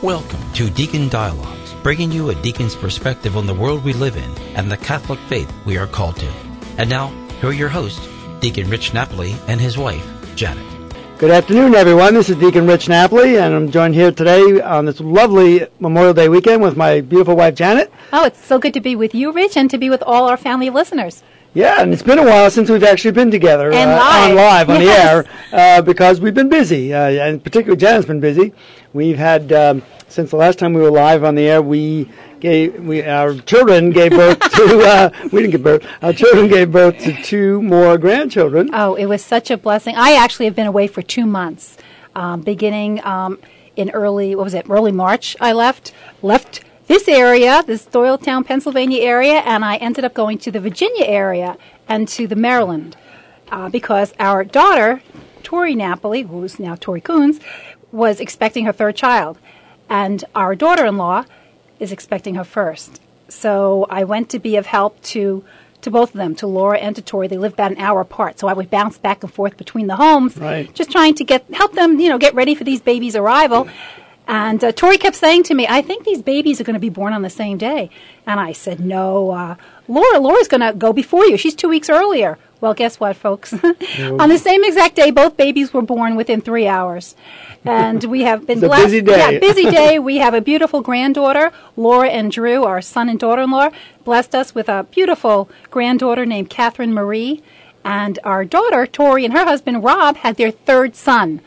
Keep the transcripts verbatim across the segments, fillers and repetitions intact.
Welcome to Deacon Dialogues, bringing you a deacon's perspective on the world we live in and the Catholic faith we are called to. And now, here are your hosts, Deacon Rich Napoli and his wife, Janet. Good afternoon, everyone. This is Deacon Rich Napoli, and I'm joined here today on this lovely Memorial Day weekend with my beautiful wife, Janet. Oh, it's so good to be with you, Rich, and to be with all our family listeners. Yeah, and it's been a while since we've actually been together and uh, live. on live, on yes. the air, uh, because we've been busy, uh, and particularly Janet's been busy. We've had, um, since the last time we were live on the air, we gave, we our children gave birth to, uh, we didn't give birth, our children gave birth to two more grandchildren. Oh, it was such a blessing. I actually have been away for two months, um, beginning um, in early, what was it, early March I left, left this area, this Doylestown, Pennsylvania area, and I ended up going to the Virginia area and to the Maryland uh, because our daughter, Tori Napoli, who's now Tori Coons, was expecting her third child, and our daughter-in-law is expecting her first. So I went to be of help to to both of them, to Laura and to Tori. They live about an hour apart, so I would bounce back and forth between the homes, right. just trying to get help them, you know, get ready for these babies' arrival. And uh, Tori kept saying to me, I think these babies are going to be born on the same day. And I said, no, uh, Laura, Laura's going to go before you. She's two weeks earlier. Well, guess what, folks? On the same exact day, both babies were born within three hours. And we have been it's blessed. A busy day. Yeah, busy day. We have a beautiful granddaughter, Laura and Drew, our son and daughter-in-law, blessed us with a beautiful granddaughter named Catherine Marie. And our daughter, Tori, and her husband, Rob, had their third son.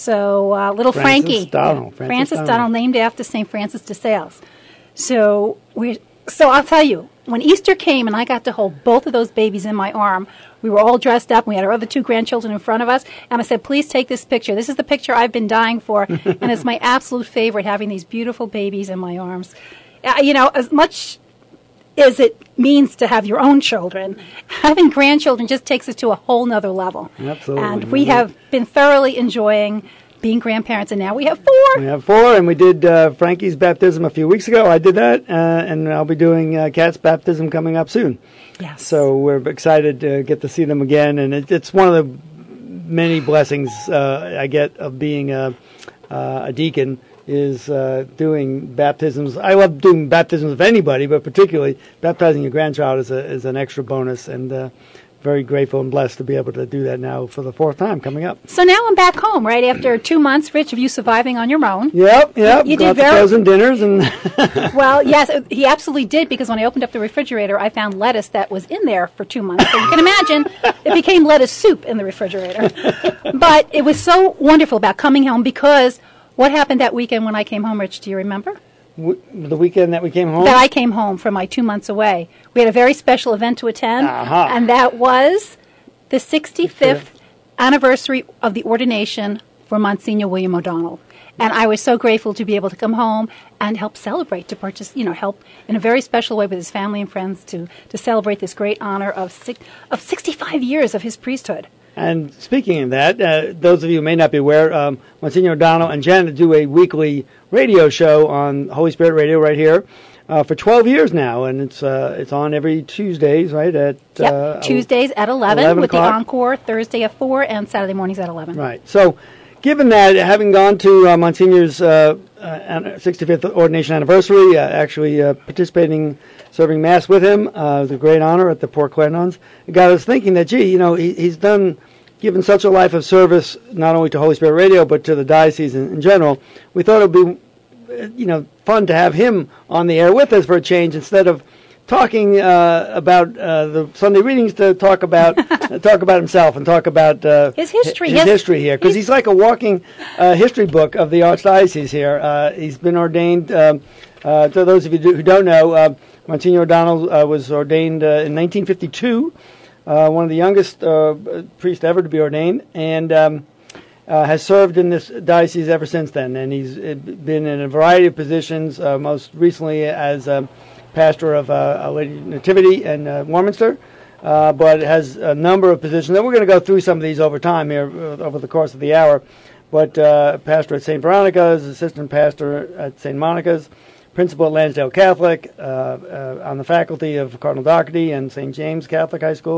So uh, little Francis Frankie, Donald. Francis, Francis Donald, Donald, named after Saint Francis de Sales. So we, so I'll tell you, when Easter came and I got to hold both of those babies in my arm, we were all dressed up. We had our other two grandchildren in front of us, and I said, "Please take this picture. This is the picture I've been dying for, and it's my absolute favorite, having these beautiful babies in my arms." Uh, you know, as much as it means to have your own children, having grandchildren just takes us to a whole nother level. Absolutely. And we have been thoroughly enjoying being grandparents, and now we have four. We have four, and we did uh, Frankie's baptism a few weeks ago. I did that, uh, and I'll be doing uh, Kat's baptism coming up soon. Yes. So we're excited to get to see them again, and it, it's one of the many blessings uh, I get of being a, uh, a deacon is uh, doing baptisms. I love doing baptisms of anybody, but particularly baptizing your grandchild is, a, is an extra bonus, and uh, very grateful and blessed to be able to do that now for the fourth time coming up. So now I'm back home, right, after two months, Rich, of you surviving on your own. Yep, yep. You, you Got did the very frozen dinners. and Well, yes, he absolutely did, because when I opened up the refrigerator, I found lettuce that was in there for two months. So you can imagine it became lettuce soup in the refrigerator. But it was so wonderful about coming home, because what happened that weekend when I came home, Rich, do you remember? w- the weekend that we came home? That I came home from my two months away. We had a very special event to attend, Uh-huh. and that was the sixty-fifth anniversary of the ordination for Monsignor William O'Donnell. And I was so grateful to be able to come home and help celebrate, to purchase, you know, help in a very special way with his family and friends to, to celebrate this great honor of six, of sixty-five years of his priesthood. And speaking of that, uh, those of you who may not be aware, um, Monsignor O'Donnell and Janet do a weekly radio show on Holy Spirit Radio right here uh, for twelve years now, and it's uh, it's on every Tuesdays, right? At Yep. uh, Tuesdays at eleven, eleven with o'clock. the encore, Thursday at four, and Saturday mornings at eleven. Right. So, given that, having gone to uh, Monsignor's uh, uh, sixty-fifth ordination anniversary, uh, actually uh, participating, serving Mass with him, uh, was a great honor at the Port Clarendons, it got us thinking that, gee, you know, he, he's done, given such a life of service, not only to Holy Spirit Radio, but to the diocese in, in general. We thought it would be, you know, fun to have him on the air with us for a change, instead of talking uh, about uh, the Sunday readings, to talk about talk about himself and talk about uh, his history, his his, history here, because he's, he's like a walking uh, history book of the Archdiocese here. Uh, he's been ordained. Um, uh, to those of you who don't know, uh, Monsignor O'Donnell uh, was ordained uh, in nineteen fifty-two, uh, one of the youngest uh, priests ever to be ordained, and um, uh, has served in this diocese ever since then. And he's been in a variety of positions, uh, most recently as um, pastor of uh, Our Lady Nativity in uh, Warminster, uh, but has a number of positions. And we're going to go through some of these over time here, uh, over the course of the hour. But uh, pastor at Saint Veronica's, assistant pastor at Saint Monica's, principal at Lansdale Catholic, uh, uh, on the faculty of Cardinal Doherty and Saint James Catholic High School,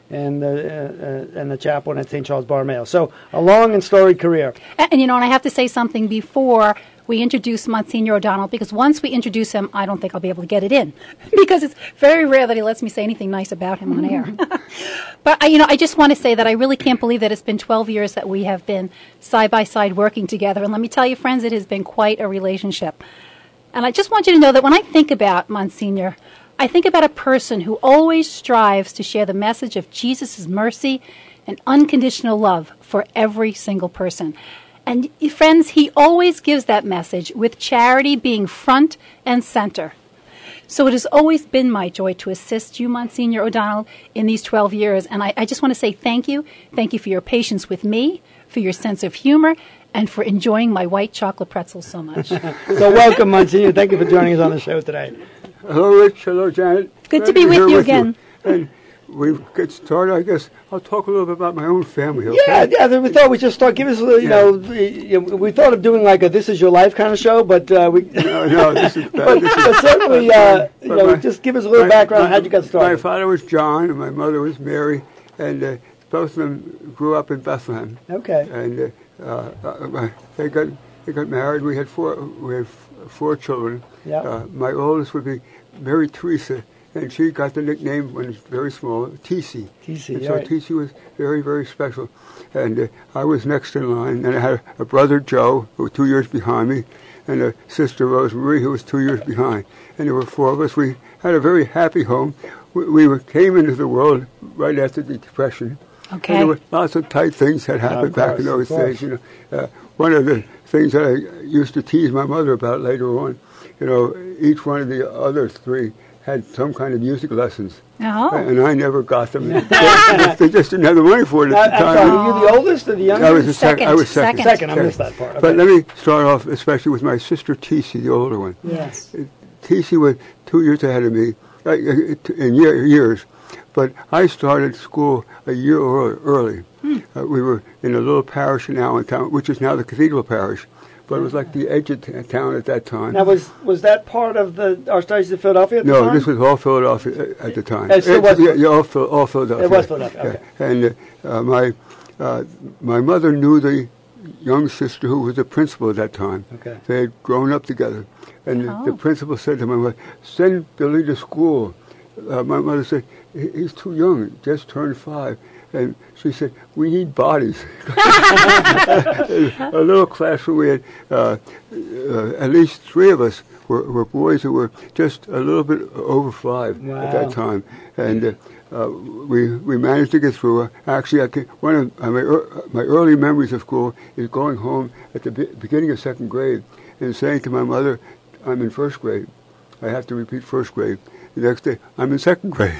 and the uh, uh, and the chaplain at Saint Charles Borromeo. So a long and storied career. And, and you know, and I have to say something before we introduce Monsignor O'Donnell, because once we introduce him, I don't think I'll be able to get it in, because it's very rare that he lets me say anything nice about him on air. But, I, you know, I just want to say that I really can't believe that it's been twelve years that we have been side by side working together. And let me tell you, friends, it has been quite a relationship. And I just want you to know that when I think about Monsignor, I think about a person who always strives to share the message of Jesus' mercy and unconditional love for every single person. And friends, he always gives that message with charity being front and center. So it has always been my joy to assist you, Monsignor O'Donnell, in these twelve years. And I, I just want to say thank you. Thank you for your patience with me, for your sense of humor, and for enjoying my white chocolate pretzels so much. So welcome, Monsignor. Thank you for joining us on the show today. Hello, Rich. Hello, Janet. Good Glad to be with here you with again. You. And we get started, I guess. I'll talk a little bit about my own family, okay? Yeah, yeah. We thought we'd just start. Give us a little, you Yeah. know, we, we thought of doing like a "This Is Your Life" kind of show, but uh, we. No, no, this is bad. but, This is, but certainly, uh, you but know, my- just give us a little my- background on my- how you got started. My father was John, and my mother was Mary, and uh, both of them grew up in Bethlehem. Okay. And uh, uh, they got they got married. We had four we had f- four children. Yeah. Uh, my oldest would be Mary Teresa, and she got the nickname when she was very small, T C. T C, And so right. T C was very, very special. And uh, I was next in line. And I had a brother, Joe, who was two years behind me, and a sister, Rosemarie, who was two years behind. And there were four of us. We had a very happy home. We, we were, came into the world right after the Depression. Okay. And there were lots of tight things that happened Of back in course, those of course. days. You know, uh, one of the things that I used to tease my mother about later on, you know, each one of the other three had some kind of music lessons, Oh. and I never got them. they, they just didn't have the money for it Uh, at the I'm time. sorry, were you the oldest or the youngest? I was the sec- I was second. Second. Second, I missed that part. But Okay. let me start off, especially with my sister T.C., the older one. Yes. T.C. was two years ahead of me uh, in year, years, but I started school a year early. early. Hmm. Uh, we were in a little parish in Allentown, which is now the Cathedral Parish, but it was like the edge of t- town at that time. Now, was was that part of the Archdiocese of Philadelphia at the No, time? this was all Philadelphia at the time. It still was- yeah, yeah, all, Phil- all Philadelphia. It was Philadelphia, okay. Yeah. And uh, my uh, my mother knew the young sister who was the principal at that time. Okay. They had grown up together. And Oh. the, the principal said to my mother, send Billy to school. Uh, my mother said, "He- he's too young, just turned five. And she said, we need bodies. A little classroom, we had uh, uh, at least three of us were, were boys who were just a little bit over five Wow. at that time. And uh, uh, we we managed to get through. Actually, I can, one of uh, my, er, my early memories of school is going home at the be- beginning of second grade and saying to my mother, I'm in first grade. I have to repeat first grade. The next day, I'm in second grade.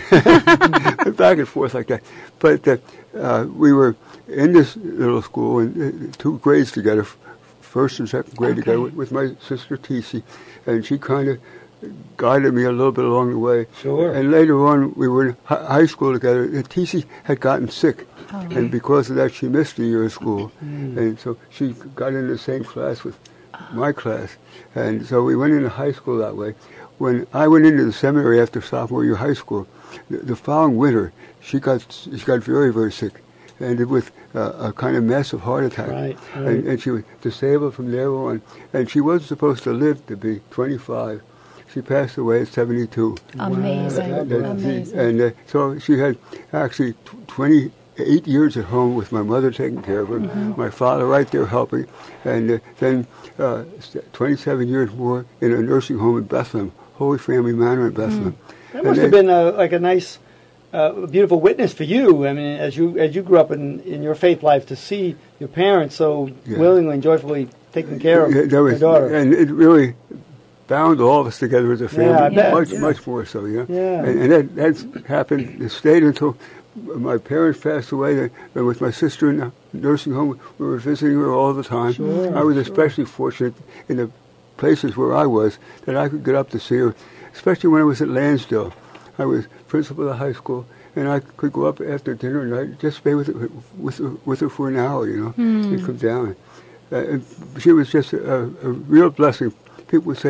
Back and forth like that. But uh, uh, we were in this little school, in uh, two grades together, f- first and second grade Okay. together, with, with my sister T C, and she kind of guided me a little bit along the way. Sure. And later on, we were in hi- high school together. And T C had gotten sick, Oh. and because of that, she missed a year of school. And so she got in the same class with my class. And so we went into high school that way. When I went into the seminary after sophomore year of high school, the, the following winter, she got she got very, very sick, ended with uh, a kind of massive heart attack. Right, right. And, and she was disabled from there on. And she wasn't supposed to live to be twenty-five. She passed away at seventy-two. Amazing. And, uh, Amazing. and uh, so she had actually tw- twenty-eight years at home with my mother taking care of her, Mm-hmm. my father right there helping, and uh, then uh, s- twenty-seven years more in a nursing home in Bethlehem, Holy Family Manor in Bethlehem. That And must have they- been a, like a nice, uh, beautiful witness for you. I mean, as you as you grew up in, in your faith life, to see your parents so Yeah. willingly and joyfully taking care of Yeah, that their was- daughter. And it really bound all of us together as a family, Yeah, I bet, much, yeah. much more so, yeah. Yeah. And, and that that's happened, it stayed until my parents passed away, and with my sister in the nursing home, we were visiting her all the time. Sure, I was sure. especially fortunate in the places where I was that I could get up to see her, especially when I was at Lansdale. I was principal of the high school, and I could go up after dinner and I'd just stay with her, with her, with her for an hour, you know, and come down. Uh, and she was just a, a real blessing. People would say,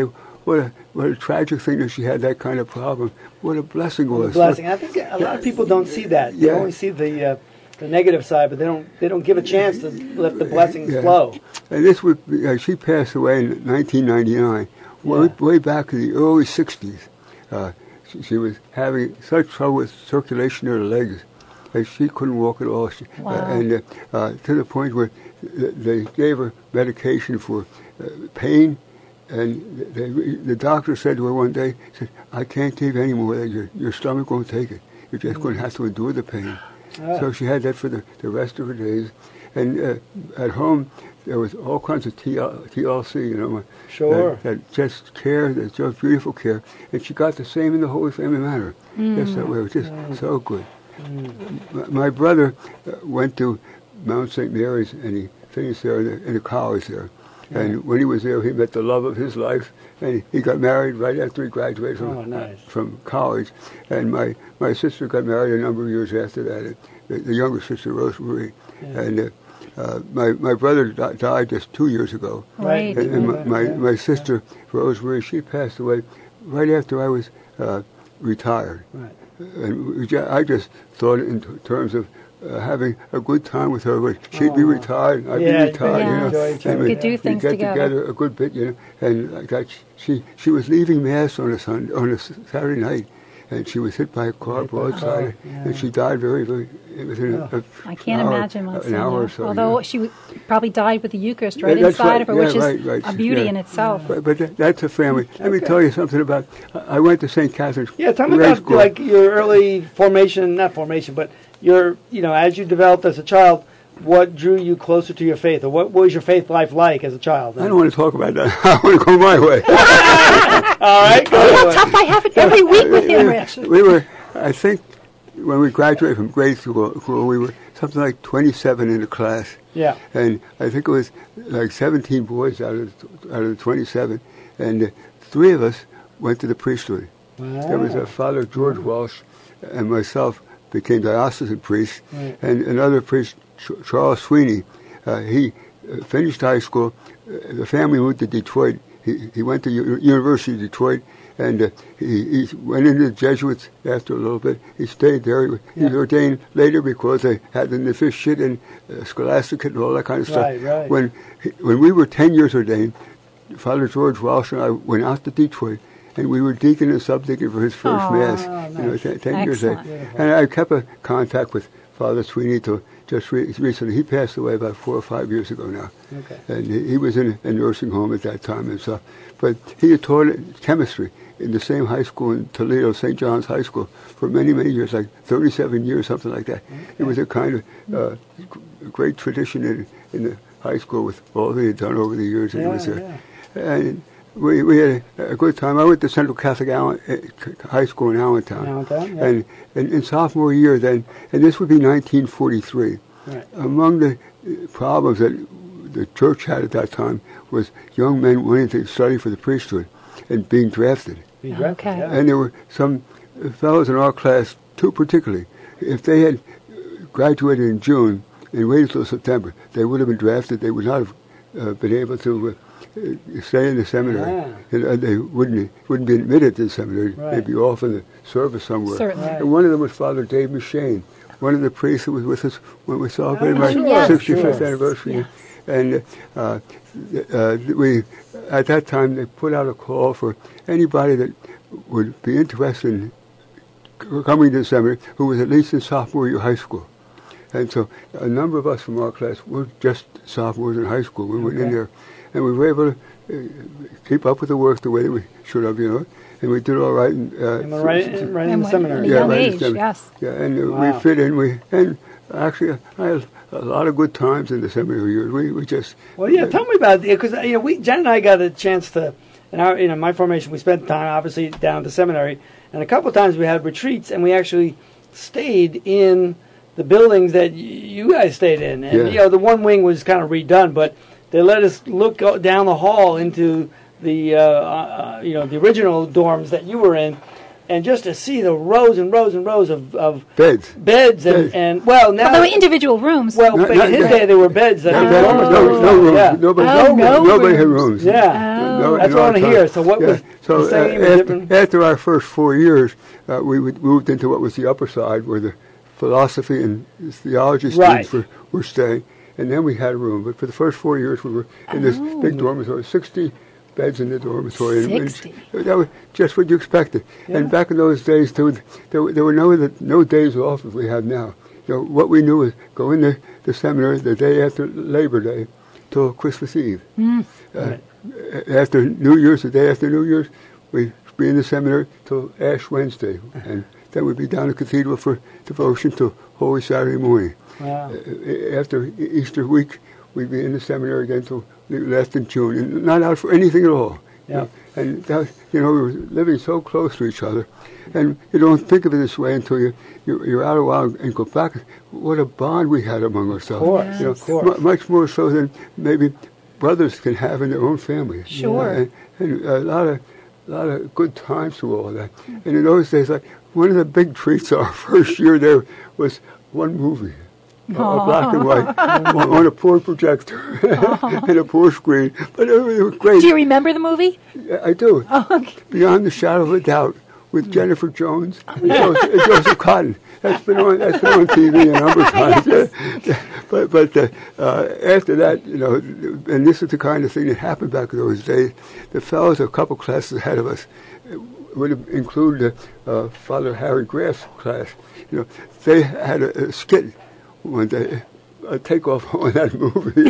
what a what a tragic thing that she had that kind of problem. What a blessing it What a was. blessing. I think a lot of people don't see that. They Yeah. only see the uh, the negative side, but they don't they don't give a chance to let the blessings Yeah. flow. And this would be, uh, she passed away in nineteen ninety-nine, way, Yeah. way back in the early sixties. Uh, she, she was having such trouble with circulation in her legs that she couldn't walk at all. She, Wow. uh, and uh, uh, to the point where they gave her medication for uh, pain, and they, the doctor said to her one day, said, "I can't take any more. Your, your stomach won't take it. You're just going to have to endure the pain." Ah. So she had that for the, the rest of her days. And uh, at home, there was all kinds of T L C, you know, Sure. that, that just care, that just beautiful care. And she got the same in the Holy Family Manor. Just that way. It was just so good. My, my brother uh, went to Mount Saint Mary's, and he finished there in the, in the college there. And when he was there, he met the love of his life, and he got married right after he graduated from Oh, nice. from college. And my, my sister got married a number of years after that, the, the younger sister, Rosemary. Yeah. And uh, uh, my my brother di- died just two years ago. Right. And, and my, my, Yeah. my sister, Rosemary, she passed away right after I was uh, retired. Right. And we ju- I just thought in t- terms of uh, having a good time with her. But she'd be Aw. retired, I'd Yeah, be retired, yeah. you know. Enjoy each and other. we- Could do we'd things get together. together a good bit, you know. And like that, she she she was leaving mass on a Sunday, on a Saturday night, and she was hit by a car Hit by a broadside, car, yeah. and she died very very within a, a I can't an hour, imagine an Monsignor. hour or so. Although yeah. she w- probably died with the Eucharist right Yeah, that's inside right. of her, Yeah, which is right, right. a beauty Yeah. in itself. But, but that, that's a family. Let me Okay. tell you something about. I I went to Saint Catherine's. Yeah, tell me grade about school. like your early formation, not formation, but your, you know, as you developed as a child, what drew you closer to your faith, or what, what was your faith life like as a child? I don't want to talk about that. I want to go my way. All right, go How ahead. tough I have it every week with him, Rich. we were, I think, when we graduated from grade school, school, we were something like twenty-seven in the class, Yeah. and I think it was like seventeen boys out of out of the twenty-seven, and uh, three of us went to the priesthood. There was a Father George Walsh, and myself became diocesan priests, Right. and another priest, Ch- Charles Sweeney. Uh, he uh, finished high school. Uh, the family moved to Detroit. He, he went to U- University of Detroit, and uh, he, he went into the Jesuits after a little bit. He stayed there. He was Yeah. ordained later because they had the novitiate and uh, scholasticate and all that kind of stuff. Right, right. When he, when we were ten years ordained, Father George Walsh and I went out to Detroit, and we were deacon and subdeacon for his first Aw, mass. nice. You know, ten, ten years Excellent. later. And I kept a contact with Father Sweeney till just re- recently. He passed away about four or five years ago now. Okay. And he, he was in a nursing home at that time and stuff. But he had taught chemistry in the same high school in Toledo, Saint John's High School, for many, many years, like thirty-seven years, something like that. It was a kind of uh, great tradition in, in the high school with all that he had done over the years. And it Yeah, was there. yeah. And we, we had a, a good time. I went to Central Catholic Allen, uh, High School in Allentown. Allentown, yeah. And, and in sophomore year then, and this would be nineteen forty-three, Right. among the uh, problems that the church had at that time was young men wanting to study for the priesthood and being drafted. Be drafted, Okay. yeah. And there were some fellows in our class, two particularly, if they had graduated in June and waited till September, they would have been drafted. They would not have uh, been able to uh, stay in the seminary. Ah. And, uh, they wouldn't wouldn't be admitted to the seminary. Right. They'd be off in the service somewhere. Certainly. Right. And one of them was Father Dave McShane, one of the priests who was with us when we celebrated Oh, my sure, yes, sixty-fifth yes, anniversary. yes. And uh, uh, we, at that time, they put out a call for anybody that would be interested in coming to the seminary who was at least in sophomore year high school. And so a number of us from our class were just sophomores in high school. We went in Okay. there, and we were able to uh, keep up with the work the way that we should have, you know. And we did all right. And, uh, And we're right, in- right in And the when- seminary. at a young right in age, seminary. yes. Yeah, and uh, Wow. we fit in. We and actually, I had a lot of good times in the seminary years. We we just Well, yeah. Tell me about it, because you know, we Jen and I got a chance to, in our, you know, my formation, we spent time obviously down at the seminary, and a couple of times we had retreats, and we actually stayed in the buildings that y- you guys stayed in, and Yeah. you know, the one wing was kind of redone, but they let us look o- down the hall into the, uh, uh, you know, the original dorms that you were in. and just to see the rows and rows and rows of, of Beds. beds and, Beds. and well now Well, there were individual rooms. well Not- but not- in his not- day there were beds that No, were no, dormitories. no, no rooms. Yeah. Nobody, Oh, no nobody had rooms. rooms. Yeah. No, That's in what I our want to time. hear. So what Yeah. was So the same uh, or after, different? after our first four years, uh, we would, moved into what was the upper side, where the philosophy and theology students Right. were, were staying, and then we had a room. But for the first four years, we were in this Oh. big dormitory, sixty beds in the dormitory. And- and sixty. that was just what you expected. Yeah. And back in those days, there, was, there, were- there were no no days off as we have now. You know, what we knew was go in the, the seminary the day after Labor Day till Christmas Eve. Mm. Uh, Right. After New Year's, the day after New Year's, we'd be in the seminary till Ash Wednesday, and then we'd be down the cathedral for devotion till Holy Saturday morning. Wow. Uh, After E- Easter week, we'd be in the seminary again till we left in June, and not out for anything at all. Yeah. And that, you know, we were living so close to each other, and you don't think of it this way until you you're, you're out a while and go back. What a bond we had among ourselves. Of course, you know, of course. mu- much more so than maybe brothers can have in their own family. Sure. And, and a lot of a lot of good times through all of that. And in those days, like one of the big treats our first year there was one movie. A a black and white on, on a poor projector and a poor screen, but it was great. Do you remember the movie? I do. Oh, okay. Beyond the Shadow of a Doubt with Jennifer Jones and Joseph, and Joseph Cotton. That's been on. That's been on T V a number of times. but but uh, uh, after that, you know, and this is the kind of thing that happened back in those days. The fellows, a couple classes ahead of us, would have included uh, Father Harry Graff's class. You know, they had a, a skit one day, a takeoff on that movie.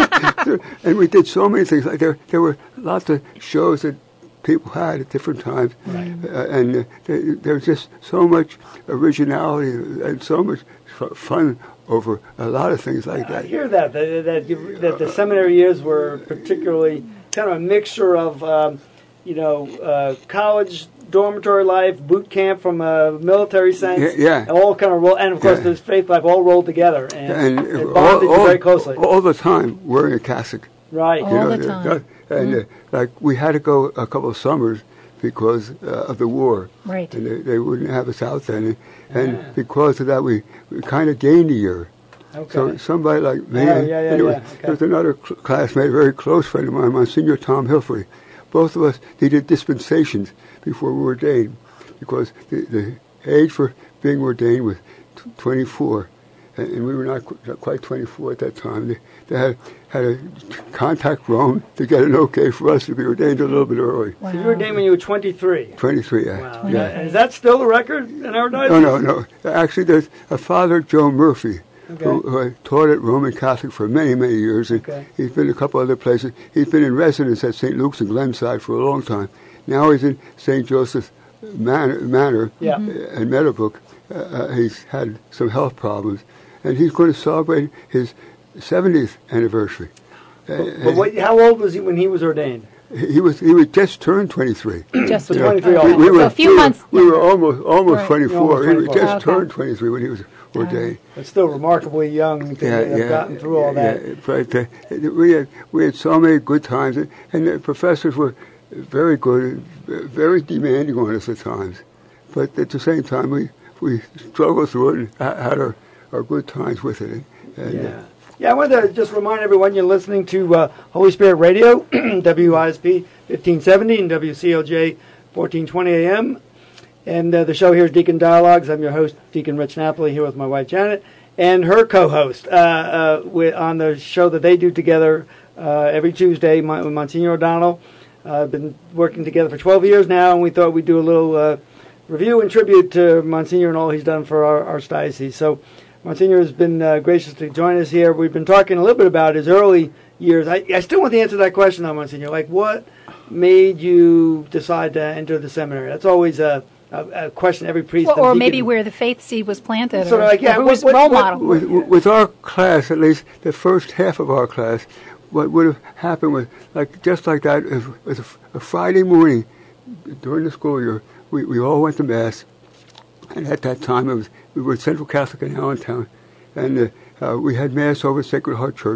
And we did so many things. Like there, there were lots of shows that people had at different times, Right. uh, and uh, there, there was just so much originality and so much f- fun over a lot of things like I that. hear that that that, you, that the seminary years were particularly kind of a mixture of um, you know uh, college dormitory life, boot camp from a military sense, Yeah, yeah. all kind of roll, and of course Yeah. there's faith life all rolled together and, And it all, bonded you all- very closely. all the time wearing a cassock. Right. All the time. that- and uh, like we had to go a couple of summers because uh, of the war. Right. And they, they wouldn't have us out then. And, and because of that, we, we kind of gained a year. Okay. So somebody like me, Yeah, yeah, yeah, anyway, yeah, okay. there was another cl- classmate, a very close friend of mine, Monsignor Tom Hilfrey. Both of us needed dispensations before we were ordained because the, the age for being ordained was t- twenty-four. And and we were not, qu- not quite twenty-four at that time. They, they had, had to contact Rome to get an okay for us to be ordained a little bit early. Wow. So you were ordained when you were twenty-three. twenty-three, yeah. Wow. yeah. And Is that still the record in our diocese? No, no, no. Actually, there's a Father Joe Murphy Okay. who, who taught at Roman Catholic for many, many years. And Okay. he's been a couple other places. He's been in residence at Saint Luke's in Glenside for a long time. Now he's in Saint Joseph's Manor, Manor Yeah. uh, in Meadowbrook. Uh, uh, he's had some health problems. And he's going to celebrate his seventieth anniversary. Uh, But what, how old was he when he was ordained? he was he was just turned twenty-three. Just So a- twenty-three okay. also. We So were, a few we were- months. We were younger. almost almost Right. twenty-four. You're He almost was just twenty-four. turned twenty-three when he was ordained. But still remarkably young to have gotten through all that. Yeah, but uh, we had we had so many good times, and, and the professors were very good, very demanding on us at times. But at the same time, we we struggled through it and ha- had our, our good times with it. And, Yeah. uh, Yeah, I wanted to just remind everyone you're listening to uh, Holy Spirit Radio, W I S P fifteen seventy and W C L J fourteen twenty A M. And uh, the show here is Deacon Dialogues. I'm your host, Deacon Rich Napoli, here with my wife, Janet, and her co-host uh, uh, with, on the show that they do together uh, every Tuesday, Mon- Monsignor O'Donnell. Uh, been working together for twelve years now, and we thought we'd do a little uh, review and tribute to Monsignor and all he's done for our archdiocese. So Monsignor has been uh, gracious to join us here. We've been talking a little bit about his early years. I, I still want to answer that question, though, Monsignor. Like, what made you decide to enter the seminary? That's always a, a, a question every priest. Well, or and maybe deacon- where the faith seed was planted. Sort or, of like, yeah, or who what- was what- role what- model. with, with our class, at least the first half of our class, what would have happened was like just like that. It was a, a Friday morning during the school year. We we all went to mass, and at that time it was we were at Central Catholic in Allentown, and uh, uh, we had mass over at Sacred Heart Church.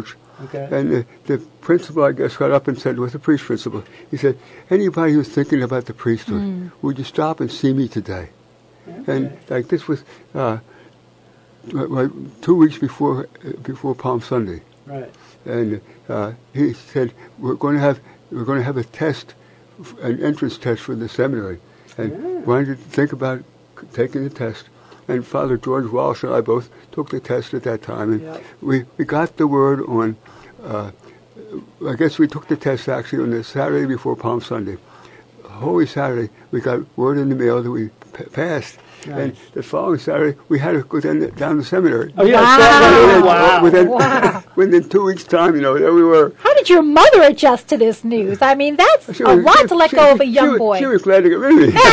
Okay. And the, the principal, I guess, got up and said, was the priest principal, he said, anybody who's thinking about the priesthood, mm. would you stop and see me today? Okay. And like this was uh, like two weeks before before Palm Sunday. Right. And uh, he said, we're going to have we're going to have a test, an entrance test for the seminary. And yeah. wanted to think about taking the test. And Father George Walsh and I both took the test at that time. And yeah. we, we got the word on, uh, I guess we took the test actually on the Saturday before Palm Sunday. Holy Saturday, we got word in the mail that we p- passed. Nice. And the following Saturday, we had to go down, down the seminary. Oh, yeah. Wow. Wow. Within, wow. within two weeks' time, you know, there we were. How did your mother adjust to this news? I mean, that's she a was, lot she, to let she, go of a she, young she, boy. She was glad to get rid of me.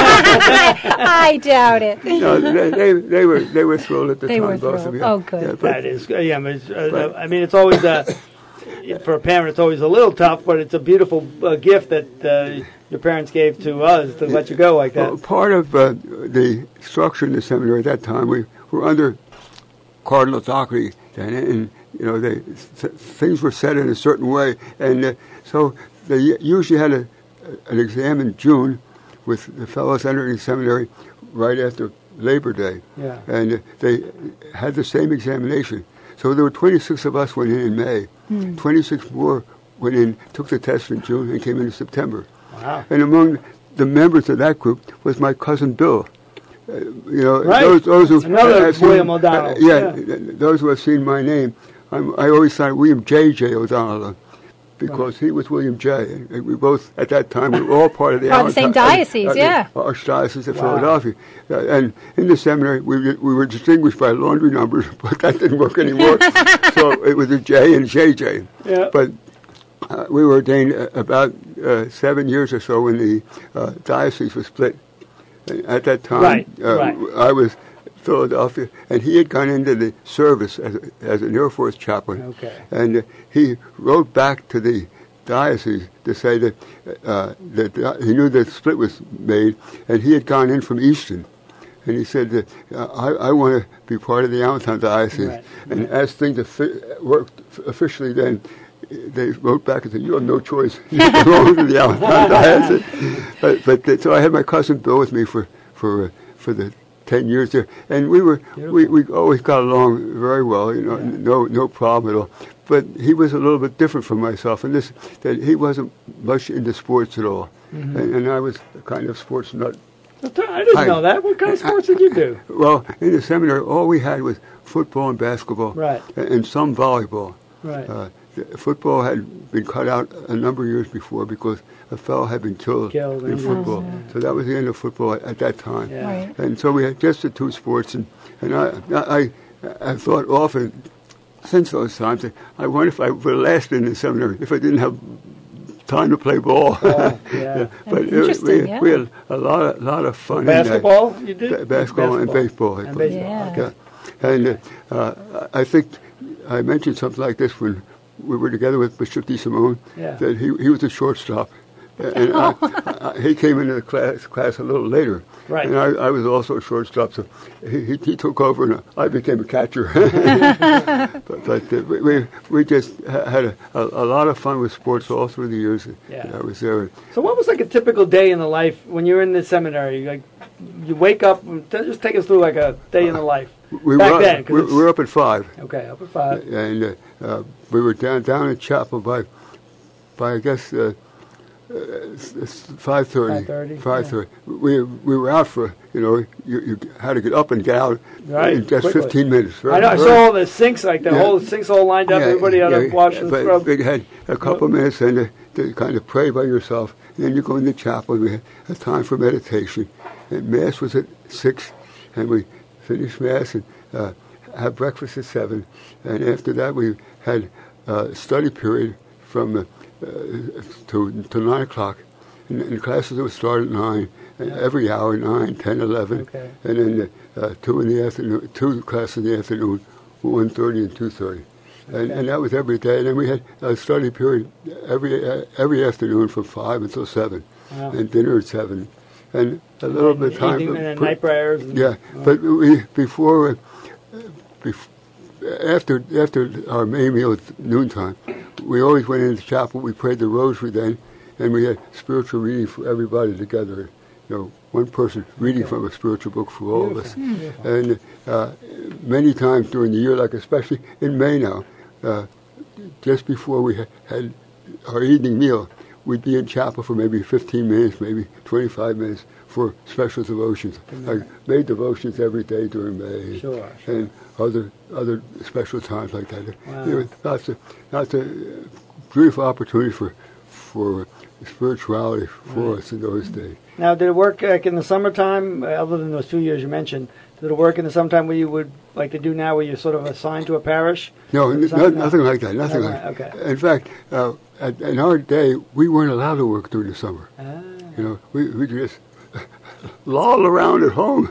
I doubt it. No, they, they, they were they were thrilled at the they time. Were both thrilled. of you. Oh, good. Yeah, but, that is, yeah. I mean, it's, uh, but, I mean, it's always uh, for a parent. It's always a little tough, but it's a beautiful uh, gift that uh, your parents gave to us to let you go like that. Well, part of uh, the structure in the seminary at that time, we were under Cardinal Dockery, and, and you know, they, things were set in a certain way, and uh, so they usually had a, an exam in June with the fellows entering the seminary right after Labor Day, yeah. and uh, they had the same examination. So there were twenty-six of us went in in May, mm. twenty-six more went in, took the test in June, and came in in September. Wow. And among the members of that group was my cousin Bill. Uh, you know, right. those, those who Another have William seen, O'Donnell. Uh, yeah, yeah, those who have seen my name, I'm, I always thought William J. J. O'Donnell because right. he was William J. And we both, at that time, we were all part of the, oh, the same diocese, uh, uh, yeah, Archdiocese of wow. Philadelphia. Uh, and in the seminary, we we were distinguished by laundry numbers, but that didn't work anymore. So it was a J and J J. Yeah. But Uh, we were ordained uh, about uh, seven years or so when the uh, diocese was split. At that time, right, uh, right. I was Philadelphia, and he had gone into the service as, as an Air Force chaplain. Okay. And uh, he wrote back to the diocese to say that uh, that uh, he knew that the split was made, and he had gone in from Easton. And he said that uh, I, I want to be part of the Allentown diocese. Right. And right. as things offi- worked officially then, they wrote back and said, "You have no choice. You belong to the Allentown diocese." But, but the, so I had my cousin Bill with me for for uh, for the ten years there, and we were we, we always got along very well. You know, yeah. no no problem at all. But he was a little bit different from myself, in this that he wasn't much into sports at all, mm-hmm. and, and I was a kind of sports nut. I didn't I, know that. What kind of sports did you do? Well, in the seminary, all we had was football and basketball, right, and, and some volleyball. Right. Uh, football had been cut out a number of years before because a fellow had been killed, killed in football. Yeah. So that was the end of football at, at that time. Yeah. Right. And so we had just the two sports, and and I I I thought often since those times, I wonder if I would have lasted in the seminary if I didn't have time to play ball. Oh, yeah. But Interesting, it, we, yeah. we had a lot of lot of fun. Basketball, in that. you did? Ba- basketball, and baseball. And baseball. Yeah. Yeah. And uh, I think I mentioned something like this when we were together with Bishop DeSimone, yeah. that he he was a shortstop. And I, I, he came into the class class a little later. Right. And I, I was also a shortstop, so he, he, he took over, and I became a catcher. but but uh, we we just had a, a, a lot of fun with sports all through the years yeah. that I was there. So what was like a typical day in the life when you were in the seminary? Like, you wake up, just take us through like a day in the life. We Back were, then, we, we were up at five. Okay, up at five. And uh, uh, we were down down in chapel by, by I guess, uh, uh, five thirty. five thirty. five thirty. Yeah. We we were out for, you know, you, you had to get up and get out right. in just quickly. fifteen minutes. Very, I know. I very, saw all the sinks, like the yeah. whole sinks all lined up. Yeah, Everybody had yeah, to wash yeah, and but scrub. We had a couple of minutes and to, to kind of pray by yourself. And then you go in the chapel. We had a time for meditation. And Mass was at six, and we finished Mass and uh, had breakfast at seven. And after that, we had a study period from uh, to to nine o'clock. And, and classes would start at nine, yeah. every hour, nine, ten, eleven, okay. and then uh, two in the afternoon, two classes in the afternoon, one thirty and two thirty. And, and that was every day. And then we had a study period every uh, every afternoon from five until seven, wow. and dinner at seven, and a little and bit of time. Evening, and night prayers. And, yeah, oh. but we before, uh, before after after our main meal at noontime, we always went into chapel. We prayed the rosary then, and we had spiritual reading for everybody together. You know, one person reading Okay. from a spiritual book for all of us. Beautiful. And uh, many times during the year, like especially in May now, uh, just before we ha- had our evening meal, we'd be in chapel for maybe fifteen minutes, maybe twenty-five minutes for special devotions. I made devotions every day during May, Sure, sure. and other other special times like that. Wow. You know, that's a that's a beautiful opportunity for for spirituality for us in those days. Now, did it work like in the summertime, uh, other than those two years you mentioned? Did it work in the summertime where you would like to do now, where you're sort of assigned to a parish? No, In the n- summer? no nothing like that. Nothing No, like that. okay. In fact, uh, at, in our day, we weren't allowed to work during the summer. Ah. You know, we we just loll around at home.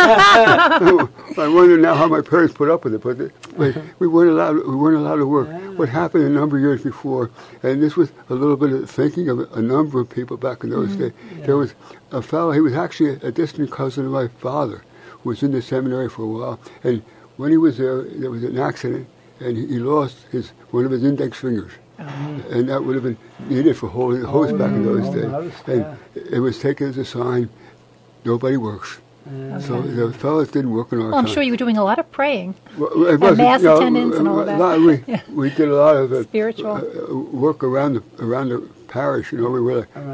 I wonder now how my parents put up with it, but, but we weren't allowed. We weren't allowed to work. What happened a number of years before, and this was a little bit of thinking of a number of people back in those days. There was a fellow. He was actually a distant cousin of my father, who was in the seminary for a while. And when he was there, there was an accident, and he, he lost his one of his index fingers. And that would have been needed for holding the hose back in those days. host, And yeah. it was taken as a sign, nobody works. So the fellows didn't work in our Well, I'm time. sure you were doing a lot of praying. Well, it wasn't, mass you know, attendance and all a that. lot- we, Yeah. we did a lot of uh, Spiritual. uh, work around the around the parish. You know, we were uh,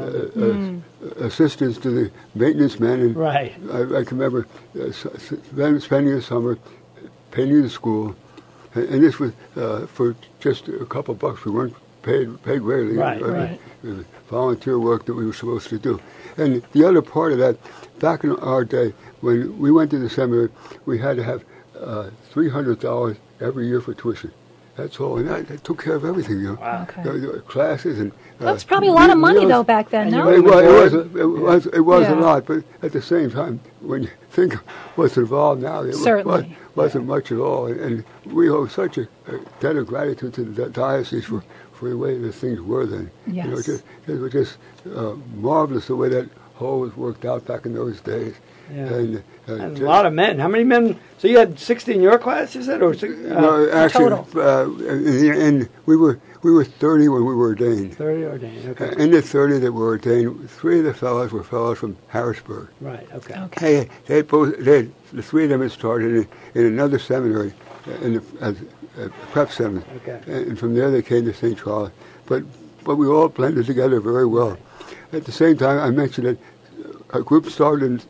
uh, assistants to the maintenance men, and Right. I, I can remember uh, s- s- them spending the summer painting the school, and, and this was uh, for just a couple bucks. We weren't paid paid regularly. Right, Uh, right. It was volunteer work that we were supposed to do. And the other part of that, back in our day, when we went to the seminary, we had to have uh, three hundred dollars every year for tuition. That's all, and that, that took care of everything, you know. Wow. Okay. The- the classes and uh, That's probably a lot of money, meals. though, back then, And you no? were- It was, it was, board. it was, it was Yeah. a lot, but at the same time, when you think of what's involved now, it Certainly. was, wasn't much at all. And, and we owe such a, a debt of gratitude to the diocese for, for the way the things were then. You know, Yes. just, it was just uh, marvelous the way that whole was worked out back in those days. Yeah. And, uh, And a just- lot of men. How many men? So you had sixty in your class, you said, or six, uh, no, actually, total. uh, in the end, we were we were thirty when we were ordained. thirty ordained? Okay. In the thirty that were ordained, three of the fellows were fellows from Harrisburg. Right. Okay. Okay. They, they both, they, the three of them had started in, in another seminary, uh, in the, as a prep seminary, Okay. and from there they came to Saint Charles. But but we all blended together very well. At the same time, I mentioned that a group started in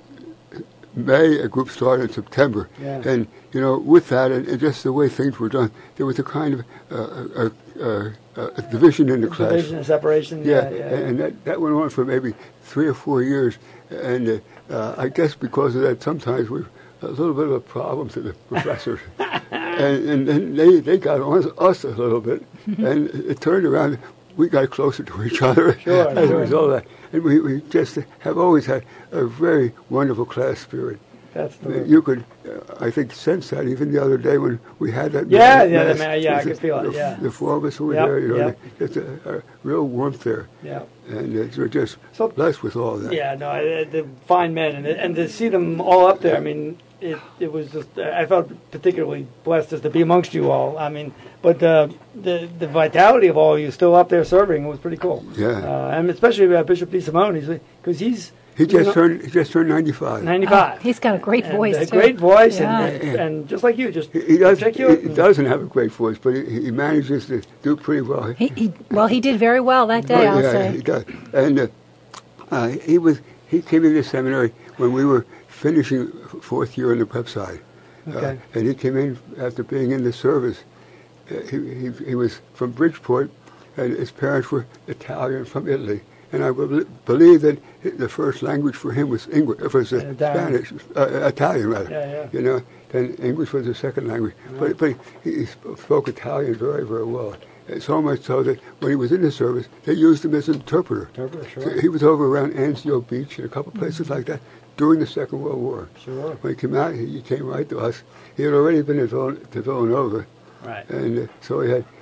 May, a group started in September, Yeah. and you know, with that, and, and just the way things were done, there was a kind of uh, a, a, a, a division in the class. Division and separation. Yeah, Yeah. Yeah. and that, that went on for maybe three or four years, and uh, uh, I guess because of that, sometimes we a little bit of a problem to the professors, and, and and they they got on us a little bit, and it turned around. We got closer to each other Sure, as sure. a result of that, and we, we just have always had a very wonderful class spirit. That's the. You could, uh, I think, sense that even the other day when we had that. Yeah, mass- yeah, the mass, ma- yeah, I the- could feel it, the- yeah. The four of us who were Yep, there, you know, yep. it's a, a real warmth there. Yeah. And uh, we're just So- blessed with all that. Yeah, no, I- the fine men, and and to see them all up there. I mean, it it was just. I felt particularly blessed just to be amongst you all. I mean, but uh, the the vitality of all of you still up there serving was pretty cool. Yeah. uh, and especially uh, Bishop DeSimone, because he's He you just know, turned he just turned ninety-five. ninety-five. Oh, he's got a great And voice, a too. great voice, Yeah. and, and and just like you, just He, he does articulate he and- doesn't have a great voice, but he, he manages to do pretty well. He, he, well, he did very well that day, Oh, I'll yeah, say. he does. And uh, uh, he was he came into seminary when we were finishing fourth year on the prep side. Okay. Uh, and he came in after being in the service. Uh, he, he he was from Bridgeport, and his parents were Italian from Italy. And I bel- believe that the first language for him was English, was uh, Italian. Spanish, uh, Italian rather. Yeah, yeah. You know, then English was the second language. But but he, he sp- spoke Italian very very well. Uh, So much so that when he was in the service, they used him as an interpreter. Interpreter, So sure. he was over around Anzio Beach and a couple places like that during the Second World War. Sure. When he came out, he came right to us. He had already been to, Vill- to Villanova, Right. and uh, so he had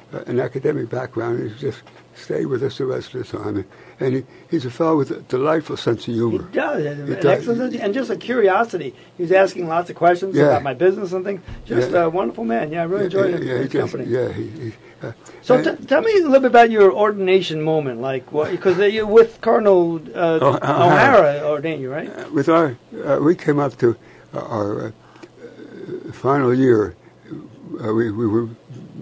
uh, an academic background, and he's just stayed with us the rest of the time. And, and he, he's a fellow with a delightful sense of humor. He does, and, He an does. excellent, and just a curiosity. He was asking lots of questions Yeah. about my business and things. Just Yeah. a wonderful man. Yeah, I really enjoyed his, yeah, his he just, company. yeah, he, he, uh, So and- t- tell me a little bit about your ordination moment, like what, because you're with Cardinal uh, Oh, O'Hara ordained you, right? with our, uh, we came up to our uh, final year. Uh, we, we were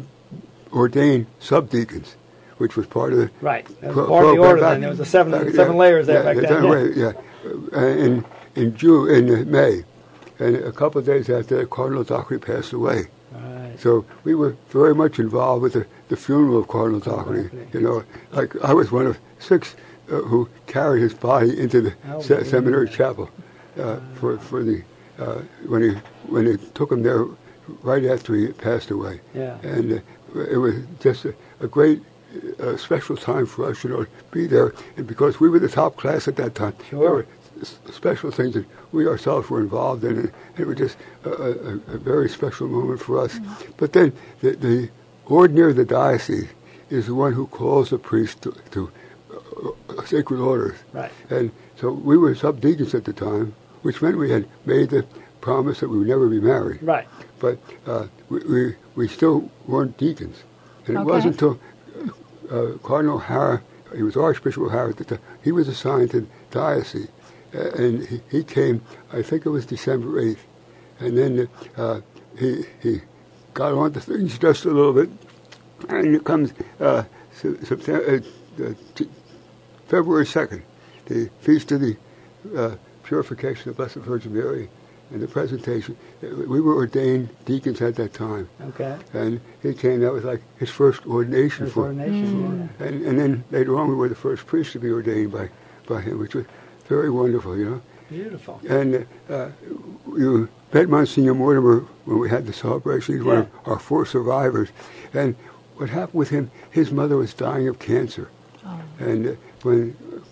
ordained subdeacons, which was part of the Right. That was pro- part of the program order back- then. There was the seven back- seven yeah, layers there yeah, back yeah, then. done Yeah. away, yeah. Uh, in in June, in uh, May, and a couple of days after that, Cardinal Dockery passed away. Right. So we were very much involved with the, the funeral of Cardinal Dockery. You know, like I was one of six uh, who carried his body into the Oh, se- yeah. seminary chapel uh, for for the uh, when he when they took him there right after he passed away. Yeah. And uh, it was just a, a great uh, special time for us, you know, to be there. And because we were the top class at that time, Sure. there were s- special things that we ourselves were involved in, and it was just a, a, a very special moment for us. But then the, the ordinary of the diocese is the one who calls the priest to, to uh, sacred orders. Right. And so we were subdeacons at the time, which meant we had made the promise that we would never be married. Right. But uh, we, we we still weren't deacons. And it Okay. wasn't until uh, Cardinal O'Hara, he was Archbishop O'Hara at the time, he was assigned to the diocese. Uh, and he, he came, I think it was December eighth. And then uh, he he got on to things just a little bit. And it comes uh, September, uh, t- February second, the Feast of the uh, Purification of the Blessed Virgin Mary, and the presentation. We were ordained deacons at that time. Okay. And he came, that was like his first ordination First for him. ordination. yeah. And, and then later on we were the first priest to be ordained by, by him, which was very wonderful, you know. Beautiful. And uh, you met Monsignor Mortimer when we had the celebration. He's one Yeah. of our four survivors. And what happened with him, his mother was dying of cancer. Oh. And uh, when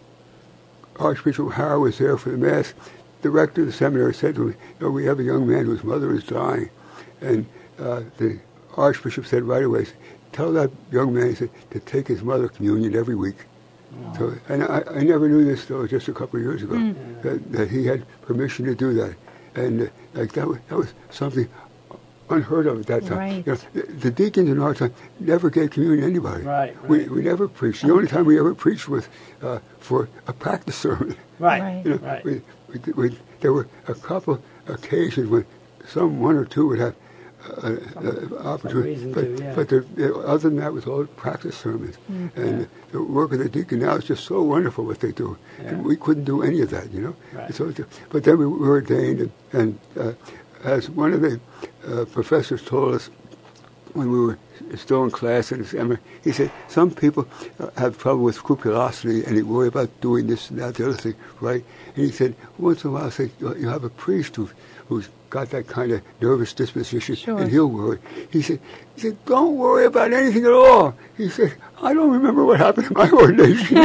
Archbishop O'Hara was there for the Mass, the rector of the seminary said to me, "You know, we have a young man whose mother is dying." And uh, the Archbishop said right away, "Tell that young man," he said, "to take his mother communion every week." So, and I, I never knew this till just a couple of years ago, that, that he had permission to do that. And uh, like that was, that was something unheard of at that time. Right. You know, the, the deacons in our time never gave communion to anybody. Right, We, right. we never preached. The only time we ever preached was uh, for a practice sermon. Right. Right. You know, Right. we, we, did- we, there were a couple occasions when some one or two would have uh, uh, opportunity, reason but, to, yeah. but the, the, other than that, it was all practice sermons. And the work of the deacon now is just so wonderful what they do, Yeah. and we couldn't do any of that, you know. Right. So, but then we were ordained, and, and uh, as one of the uh, professors told us when we were still in class in the seminary, he said, some people uh, have trouble with scrupulosity and they worry about doing this and that, the other thing, right? And he said, once in a while, say, you have a priest who's, who's got that kind of nervous disposition, Sure. and he'll worry. He said, he said, don't worry about anything at all. He said, I don't remember what happened in my ordination,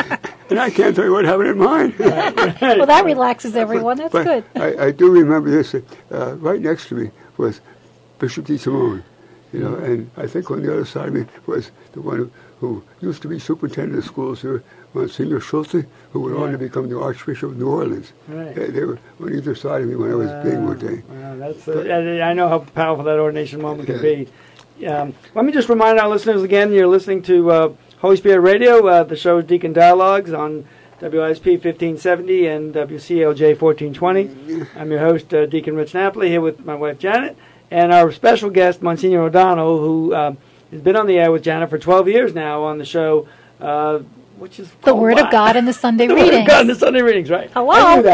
and I can't tell you what happened in mine. Well, that relaxes everyone. That's But good. I, I do remember this. Uh, right next to me was Bishop D. Simone, you know, and I think on the other side of me was the one who, who used to be superintendent of schools here, Monsignor Schulte, who went on Yeah. to become the Archbishop of New Orleans. Right. They, they were on either side of me when I was being Wow. ordained. Wow, that's uh, and I know how powerful that ordination moment can be. Um, let me just remind our listeners again, you're listening to uh, Holy Spirit Radio. Uh, the show is Deacon Dialogues on W I S P fifteen seventy and W C L J fourteen twenty. I'm your host, uh, Deacon Rich Napoli, here with my wife Janet, and our special guest, Monsignor O'Donnell, who um, has been on the air with Janet for twelve years now on the show, uh, which is The called Word of what? God and the Sunday The Word of readings. God in the Sunday readings, right? Hello. I knew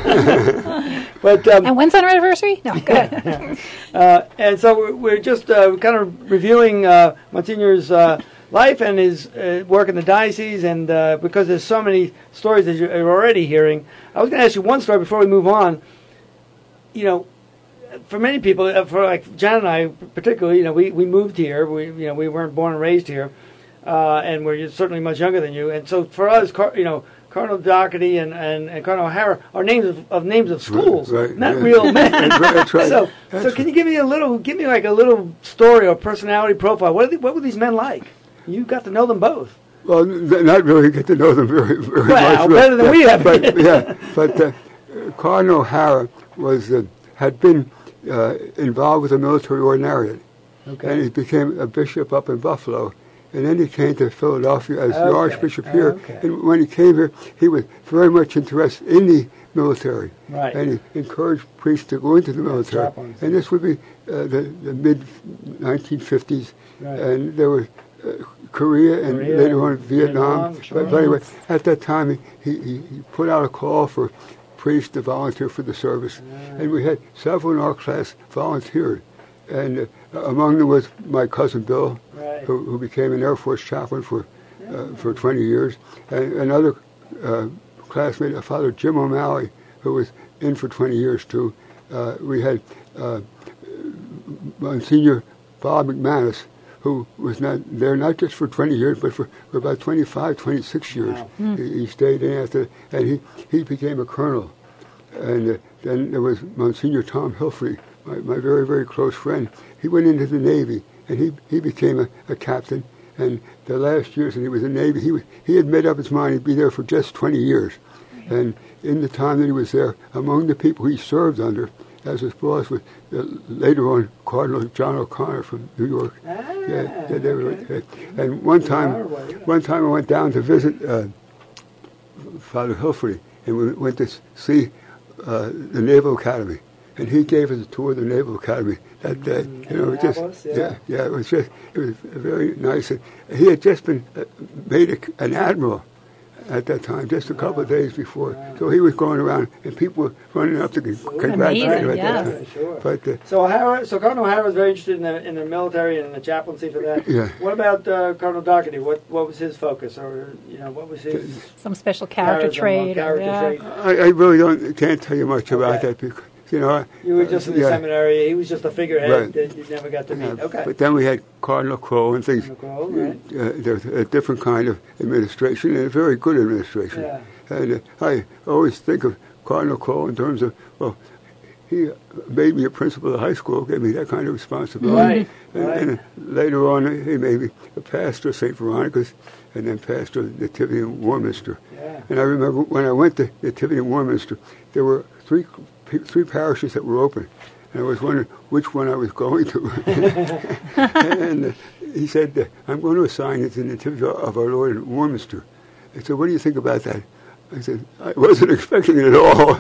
that. But um, And when's our anniversary? No, go ahead. Uh, and so we're, we're just uh, kind of reviewing uh, Monsignor's uh, life and his uh, work in the diocese, and uh, because there's so many stories that you're you're already hearing, I was going to ask you one story before we move on. You know, for many people, uh, for like Jan and I particularly, you know, we, we moved here. We you know we weren't born and raised here, uh, and we're certainly much younger than you. And so for us, Car- you know, Cardinal Doherty and, and, and Cardinal O'Hara are names of, of names of schools, right, not yeah. real men. That's right, that's right. So, That's so can you give me a little, give me like a little story or personality profile? What are they, what were these men like? You got to know them both. Well, n- not really get to know them very, very Well, much. better than yeah, we have. But, yeah, but uh, Cardinal O'Hara was uh, had been uh, involved with the military ordinariate, Okay. and he became a bishop up in Buffalo. And then he came to Philadelphia as the Okay. Archbishop here. Okay. And when he came here, he was very much interested in the military. Right. And he encouraged priests to go into the military. chaplains. And this would be uh, the, the mid nineteen fifties. Right. And there was uh, Korea and Korea later on and Vietnam. Vietnam, sure. But, but anyway, at that time, he, he, he put out a call for priests to volunteer for the service. And we had several in our class volunteered. And uh, among them was my cousin Bill, Right. who, who became an Air Force chaplain for uh, for twenty years, and another uh, classmate, Father Jim O'Malley, who was in for twenty years too. Uh, we had uh, Monsignor Bob McManus, who was not there not just for twenty years, but for, for about twenty-five, twenty-six years. Wow. He, he stayed in after, and he, he became a colonel. And uh, then there was Monsignor Tom Hilfrey, my, my very, very close friend. He went into the Navy, and he, he became a, a captain. And the last years that he was in the Navy, he, was, he had made up his mind he'd be there for just twenty years. And in the time that he was there, among the people he served under, as his boss was uh, later on Cardinal John O'Connor from New York. Ah, yeah, yeah, they were, okay. and one time, Our way, yeah. one time I went down to visit uh, Father Hilfrey, and we went to see uh, the Naval Academy, and he gave us a tour of the Naval Academy that day. Mm, You know, it just Annapolis, yeah. yeah, yeah, it was just it was very nice. And he had just been uh, made a, an admiral at that time, just a couple of days before. So he was going around, and people were running up to con- congratulate him at yeah. that time. Sure. But uh, So O'Hara, so Cardinal O'Hara was very interested in the in the military and in the chaplaincy for that. Yeah. What about uh, Cardinal Doherty? What what was his focus, or you know, what was his Some special character charism or trait. or- Character yeah. trait. I, I really don't can't tell you much about Okay. that because you know I- You were just in the yeah. seminary. He was just a figurehead Right. that you never got to meet. Yeah, Okay. But then we had Cardinal Crowe and things. Cardinal Crowe, right. Uh, there's a different kind of administration and a very good administration. Yeah. And uh, I always think of Cardinal Crowe in terms of, well, he made me a principal of high school, gave me that kind of responsibility. Right, And, right. and later on, he made me a pastor of Saint Veronica's and then pastor of Nativity in Warminster. Yeah. And I remember when I went to Nativity in Warminster, there were three three parishes that were open. And I was wondering which one I was going to. and uh, he said, uh, I'm going to assign you to the Nativity of our Lord in Warminster. I said, what do you think about that? I said, I wasn't expecting it at all.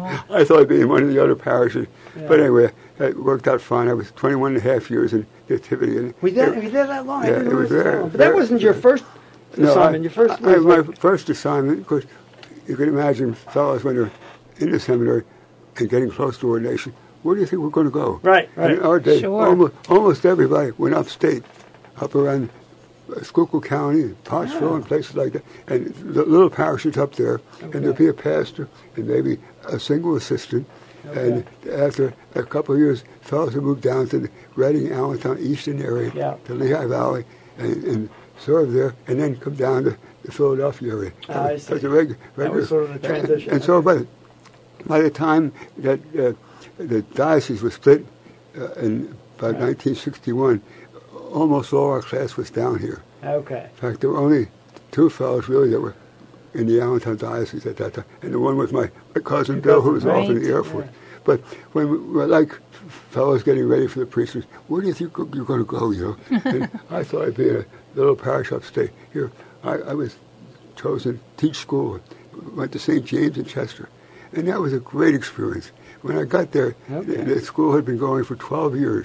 I thought I'd be in one of the other parishes. Yeah. But anyway, it worked out fine. I was twenty-one and a half years in Nativity. And We did. it- We did that long. I Yeah, didn't it was realize that very- long. But that very- wasn't your first No, assignment. I- Your first. I, was my like- first assignment, because you can imagine fellows when they're in the seminary and getting close to ordination, where do you think we're going to go? Right, And right. in our day, Sure. almost, almost everybody went upstate, up around uh, Schuylkill County, and Pottsville, Ah. and places like that. And the little parishes up there, and there'd be a pastor and maybe a single assistant. And after a couple of years, fellows would move down to the Reading, Allentown, Eastern area, Yeah. to Lehigh Valley, and, and serve there, and then come down to the Philadelphia area. Ah, I see. As a reg- That regular. was sort of the transition. And, and so by the, by the time that uh, the diocese was split uh, in about nineteen sixty-one, almost all our class was down here. Okay. In fact, there were only two fellows really that were in the Allentown diocese at that time, and the one was my, my cousin Your Bill, who cousin, was off in right. the Air Force. But when we were like fellows getting ready for the priesthood, where do you think you're going to go, you know? And I thought I'd be in a little parish upstate. Here, I, I was chosen to teach school, went to Saint James in Chester, and that was a great experience. When I got there, Okay. the, the school had been going for twelve years,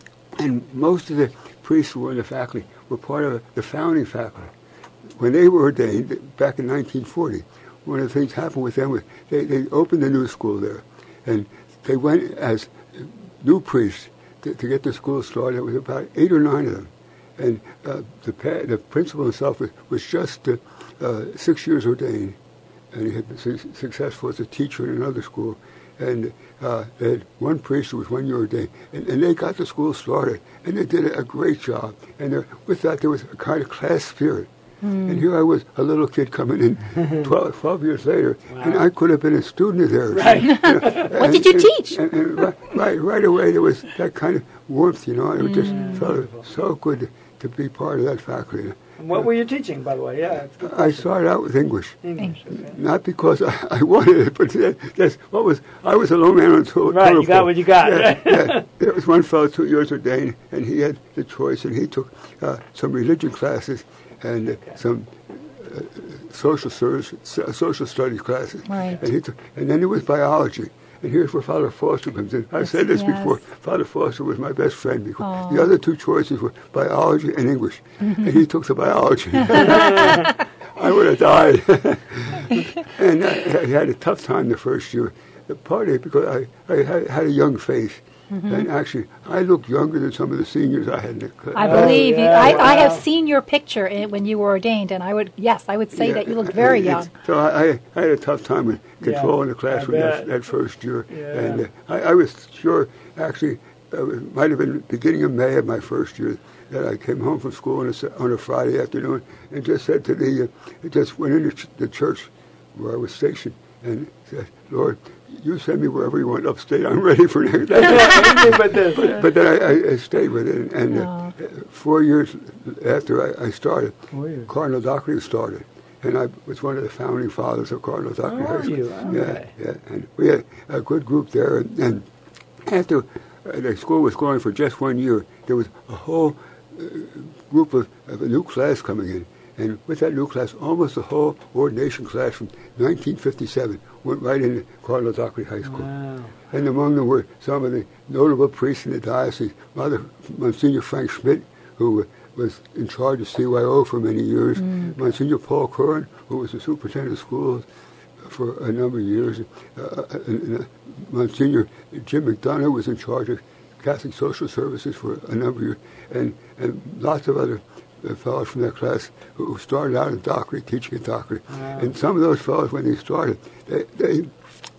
and most of the priests who were in the faculty were part of the founding faculty. When they were ordained back in nineteen forty, one of the things happened with them was they, they opened a new school there, and they went as new priests to, to get the school started. There was about eight or nine of them, and uh, the pa- the principal himself was, was just uh, uh, six years ordained, and he had been su- successful as a teacher in another school. And uh, they had one priest who was one year ordained, and, and they got the school started, and they did a great job. And there, with that, there was a kind of class spirit. Mm. And here I was, a little kid coming in twelve, twelve years later, wow. and I could have been a student of theirs. Right. You know, what and, did you and, teach? And, and, and right, right, right away there was that kind of warmth, you know, and it just mm. felt so good to, to be part of that faculty. And what were you teaching, by the way? Yeah, it's a good I started out with English. English, okay. Not because I, I wanted it, but that, that's what was. I was a low man on total. Right, you got what you got. Yeah, yeah. There was one fellow two years ordained, and he had the choice, and he took uh, some religion classes and uh, Okay. some uh, social service, so- social studies classes. Right. And he took, and then there was biology. And here's where Father Foster comes in. I've Yes, said this yes. before. Father Foster was my best friend because Aww. the other two choices were biology and English, and he took the biology. I would have died. And I, I had a tough time the first year, partly because I, I had, had a young face. Mm-hmm. And actually, I looked younger than some of the seniors I had in the class. I believe Oh, you. yeah, I, wow. I have seen your picture in, when you were ordained, and I would, yes, I would say Yeah, that you looked very it's- young. So I, I had a tough time with controlling Yeah, the classroom I that, bet. that first year. Yeah. And uh, I, I was sure, actually, uh, it might have been the beginning of May of my first year, that I came home from school on a, Sa- on a Friday afternoon and just said to the, uh, I just went into ch- the church where I was stationed and said, Lord, you send me wherever you want upstate. I'm ready for next day. but, this, But, but then I, I, I stayed with it, and, and uh, four years after I, I started, Four years. Cardinal Dockery started, and I was one of the founding fathers of Cardinal Dockery Oh, High are School. you? Yeah, Okay. yeah, and we had a good group there, and, and after uh, the school was going for just one year, there was a whole uh, group of, of a new class coming in. And with that new class, almost the whole ordination class from nineteen fifty-seven went right into Cardinal Dockery High School. Wow. And among them were some of the notable priests in the diocese. Mother, Monsignor Frank Schmidt, who was in charge of C Y O for many years. Mm. Monsignor Paul Curran, who was the superintendent of schools for a number of years. Uh, and, uh, Monsignor Jim McDonough was in charge of Catholic Social Services for a number of years. And, and lots of other uh, fellows from that class who started out in Dockery, teaching at Dockery. Wow. And some of those fellows, when they started, they they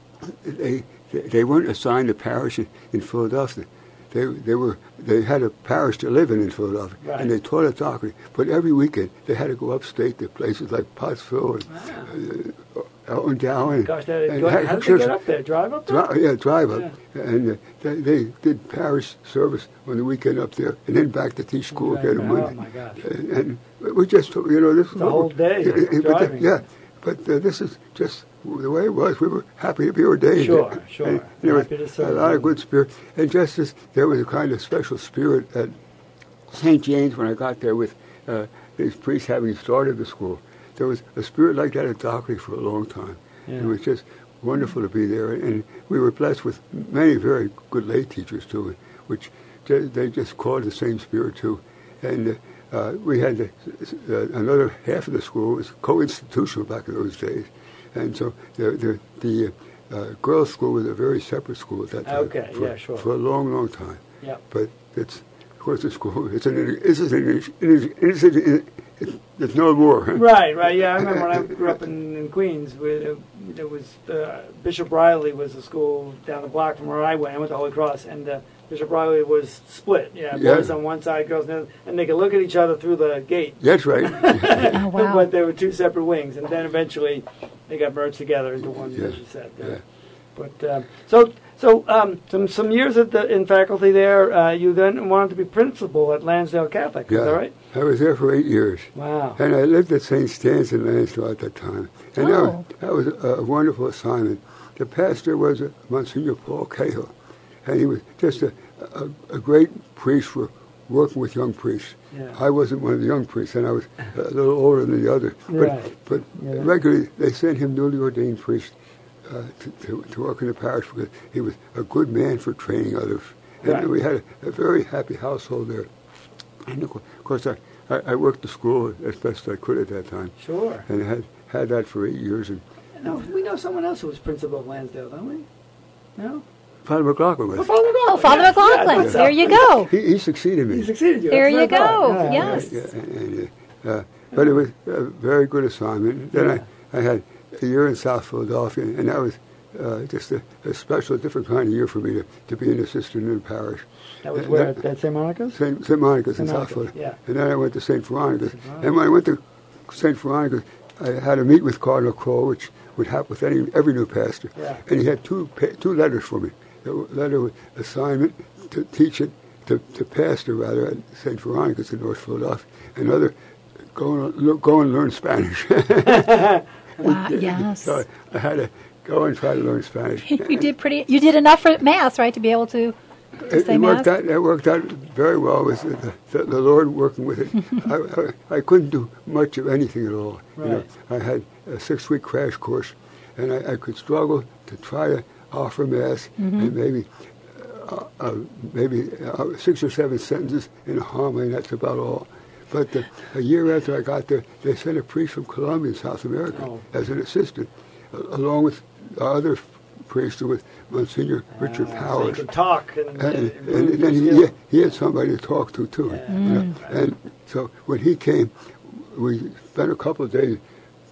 they, they weren't assigned a parish in, in Philadelphia. They they were they had a parish to live in in Philadelphia, Right. and they taught at Dockery. But every weekend they had to go upstate to places like Pottsville and Wow. uh, Elton Down. Gosh, that, and how had did they church- get up there? Drive up there? Dri- yeah, drive up, and uh, they, they did parish service on the weekend up there, and then back to teach school Right. again on Oh, Monday. my gosh. And, and we just, you know, this was a whole day Yeah, yeah, but, driving. yeah, but uh, this is just the way it was. We were happy to be ordained. Sure, And- sure. And there was Happy to a serve. lot of good spirit, and just as there was a kind of special spirit at Saint James when I got there with uh, these priests having started the school. There was a spirit like that at Dockery for a long time. Yeah. It was just wonderful to be there, and we were blessed with many very good lay teachers too, which ju- they just called the same spirit too. And uh, uh, we had the, uh, another half of the school was co-institutional back in those days, and so the the, the uh, girls' school was a very separate school at that time. Okay, for, yeah, sure. For a long, long time. Yeah. But it's of course the school. It's an it's an it's, it's, it's, it's, it's no more. Right, right. Yeah, I remember when I grew up in, in Queens. We, there was uh, Bishop Riley was a school down the block from where I went. I went to Holy Cross, and uh, Bishop Riley was split. Yeah, Yeah. boys on one side, girls on the other, and they could look at each other through the gate. That's right. Oh, wow. But there were two separate wings, and then eventually they got merged together into one, Yeah. as you said. Uh, Yeah. But um, so so um, some some years at the, in faculty there. Uh, you then wanted to be principal at Lansdale Catholic. Is Yeah. that right? I was there for eight years. Wow. And I lived at Saint Stan's in Lansdale at that time. And that Oh. was, that was a, a wonderful assignment. The pastor was a Monsignor Paul Cahill, and he was just a, a, a great priest for working with young priests. Yeah. I wasn't one of the young priests, and I was a little older than the other. But, Right. but Yeah. regularly, they sent him newly ordained priest uh, to, to, to work in the parish because he was a good man for training others. And Right. we had a, a very happy household there. And of course, I, I, I worked the school as best I could at that time, Sure. and had had that for eight years. And No, we know someone else who was principal of Lansdale, don't we? No? Father McLaughlin Oh, was. Father McLaughlin. Oh, Father yes. Yeah, I McLaughlin. thought so. There you go. He, he succeeded me. He succeeded you. There That's you what I thought. go. Yeah, Yes. Yeah, and, uh, uh, but it was a very good assignment. Then Yeah. I, I had a year in South Philadelphia, and that was uh, just a, a special, different kind of year for me to, to be an assistant in the parish. That was Uh, where? that- At Saint Monica's? Saint Saint Monica's in Saint South Monica's, Philadelphia. yeah. And then I went to Saint Veronica's. Saint And when I went to Saint Veronica, I had to meet with Cardinal Kroll, which would happen with any every new pastor. Yeah. And he had two pa- two letters for me. A letter with assignment to teach it, to, to pastor rather, at Saint Veronica's in North Philadelphia. Another, go and, go and learn Spanish. Wow, yes. So I had to go and try to learn Spanish. You did pretty. You did enough for Mass, right, to be able to, to It, say it Mass? worked out. It worked out very well with the, the, the Lord working with it. I, I, I couldn't do much of anything at all. You know, Right. I had a six-week crash course, and I, I could struggle to try to offer Mass, and maybe uh, uh, maybe uh, six or seven sentences in a homily, and that's about all. But uh, a year after I got there, they sent a priest from Colombia in South America Oh. as an assistant, uh, along with other priests, with Monsignor Richard So you Powers. could talk and, And, and, and, and then he, he, he had somebody to talk to, too. Yeah. you know. And so when he came, we spent a couple of days.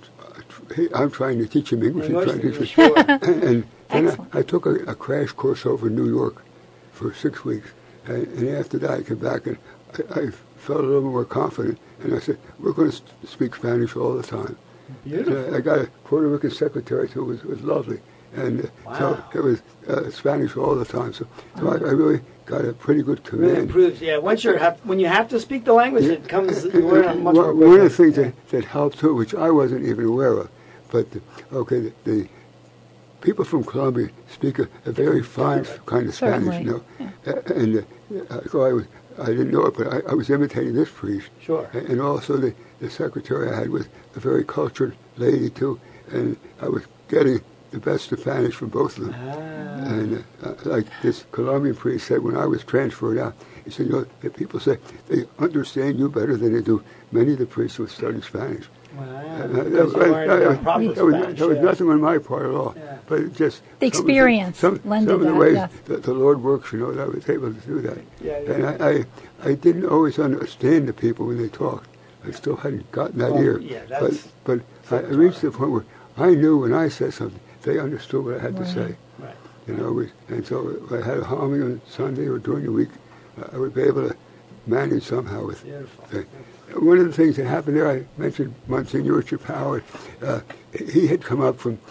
uh, He, I'm trying to teach him English. He's English, trying to teach me. sure. And, and then Excellent. I, I took a, a crash course over in New York for six weeks. And, and after that, I came back and I, I felt a little more confident. And I said, we're going to speak Spanish all the time. Beautiful. And I, I got a Puerto Rican secretary, too. It was, was lovely. And uh, Wow. so it was uh, Spanish all the time. So, so I, I really got a pretty good Really command. improves. Yeah, once you're have, when you have to speak the language, it comes. You learn it much more one, one of the quickly. things that, that helped too, which I wasn't even aware of, but the, okay, the, the people from Colombia speak a, a very fine kind of Spanish, Certainly. you know, A- and uh, so I was, I didn't know it, but I, I was imitating this priest, Sure. A- and also the, the secretary I had was a very cultured lady too, and I was getting the best of Spanish from both of them. Ah. And uh, like this Colombian priest said when I was transferred out, he said, you know, the people say they understand you better than they do many of the priests who study Spanish. Wow. Uh, Because that- you learned that- the proper that was, Spanish, that was yeah. nothing on my part at all. Yeah. But it just The some of experience some, lended some of the that, ways yes. that the Lord works, you know, that I was able to do that. Yeah, yeah. And I, I, I didn't always understand the people when they talked. I still hadn't gotten that Well, ear. yeah, but that's- but I I reached the point where I knew when I said something, they understood what I had to say. Right. You know, we, and so if I had a homily on Sunday or during the week, uh, I would be able to manage somehow with Beautiful. the, one of the things that happened there, I mentioned Monsignor Richard Powers. Uh, he had come up from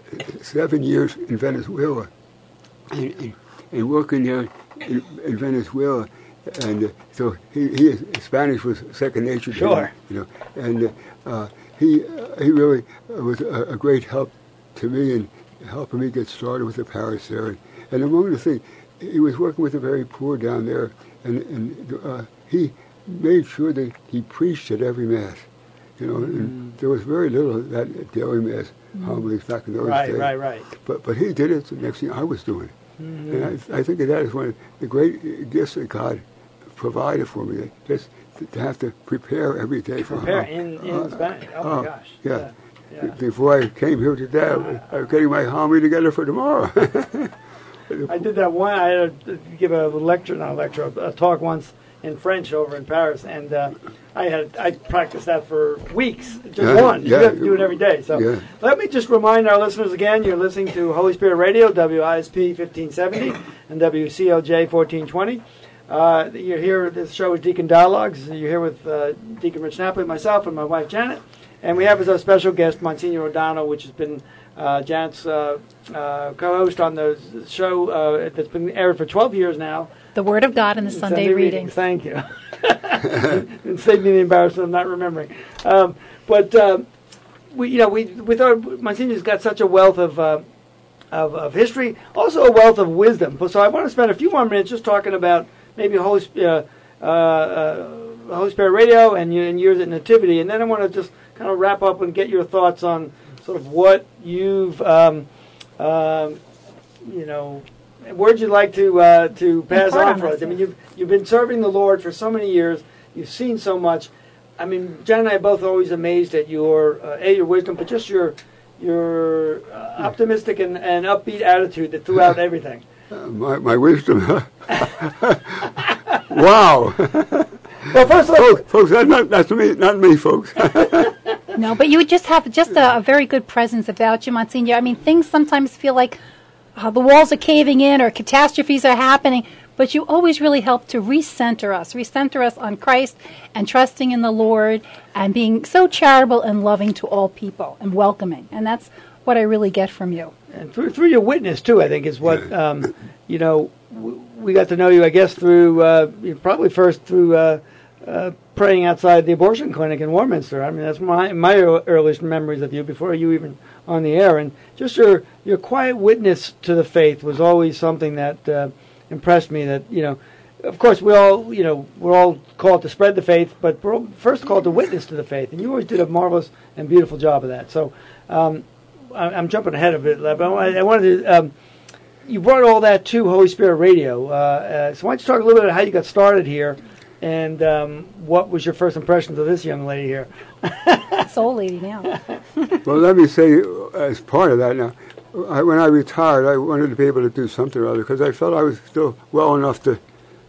seven years in Venezuela and, and, and working there in, in Venezuela. And uh, so he, he his Spanish was second nature to Sure. him, you know. And uh, uh, he uh, he really was a, a great help to me in helping me get started with the parish there. And, and among the things, he was working with the very poor down there, and, and uh, he made sure that he preached at every Mass. You know, and there was very little of that at daily Mass homilies back in those Right, days. right, right. But but he did it. The next thing I was doing it, and I, I think that is one of the great gifts that God provided for me. Just to, to have to prepare every day for Prepare hom- in, in Spanish. Oh, my uh, gosh. yeah. Yeah. yeah. Before I came here today, I was, I was getting my homily together for tomorrow. I did that one. I had to give a lecture, not a lecture, a talk once in French over in Paris, and uh, I had I practiced that for weeks, just Yeah, one. You yeah. have to do it every day. So Yeah. let me just remind our listeners again: you're listening to Holy Spirit Radio, W I S P fifteen seventy and W C O J fourteen twenty. Uh, you're here. This show is Deacon Dialogues. You're here with uh, Deacon Rich Napoli, myself, and my wife Janet, and we have as our special guest Monsignor O'Donnell, which has been uh, Janet's uh, uh, co-host on the show uh, that's been aired for twelve years now. The Word of God and the Sunday, readings. Thank you. And save me the embarrassment of not remembering. Um, but um, we, you know, we with our Monsignor's got such a wealth of, uh, of of history, also a wealth of wisdom. So I want to spend a few more minutes just talking about maybe Holy uh, uh, uh, Holy Spirit Radio and, and years at Nativity, and then I want to just kind of wrap up and get your thoughts on sort of what you've, um, um, you know. Where'd you like to uh, to pass Impart on on for us, us? I mean, yes. you've you've been serving the Lord for so many years. You've seen so much. I mean, Jen and I are both always amazed at your uh, a your wisdom, but just your your uh, optimistic and, and upbeat attitude that throughout everything. Uh, my my wisdom. Wow. Well, first of all, folks, folks, that's not that's me, not me, folks. No, but you would just have just a, a very good presence about you, Monsignor. I mean, things sometimes feel like uh, the walls are caving in or catastrophes are happening, but you always really help to recenter us, recenter us on Christ and trusting in the Lord and being so charitable and loving to all people and welcoming. And that's what I really get from you. And through, through your witness, too, I think, is what, um, you know, w- we got to know you, I guess, through, uh, probably first through uh, uh, praying outside the abortion clinic in Warminster. I mean, that's my my earliest memories of you before you even on the air. And just your, your quiet witness to the faith was always something that uh, impressed me. That, you know, of course, we all, you know, we're all called to spread the faith, but we're all first called to witness to the faith. And you always did a marvelous and beautiful job of that. So, um, I'm jumping ahead of it, but I wanted to. Um, you brought all that to Holy Spirit Radio, uh, uh, so why don't you talk a little bit about how you got started here, and um, what was your first impressions of this young lady here? Soul lady now. Well, let me say, as part of that now, I, when I retired, I wanted to be able to do something or other because I felt I was still well enough to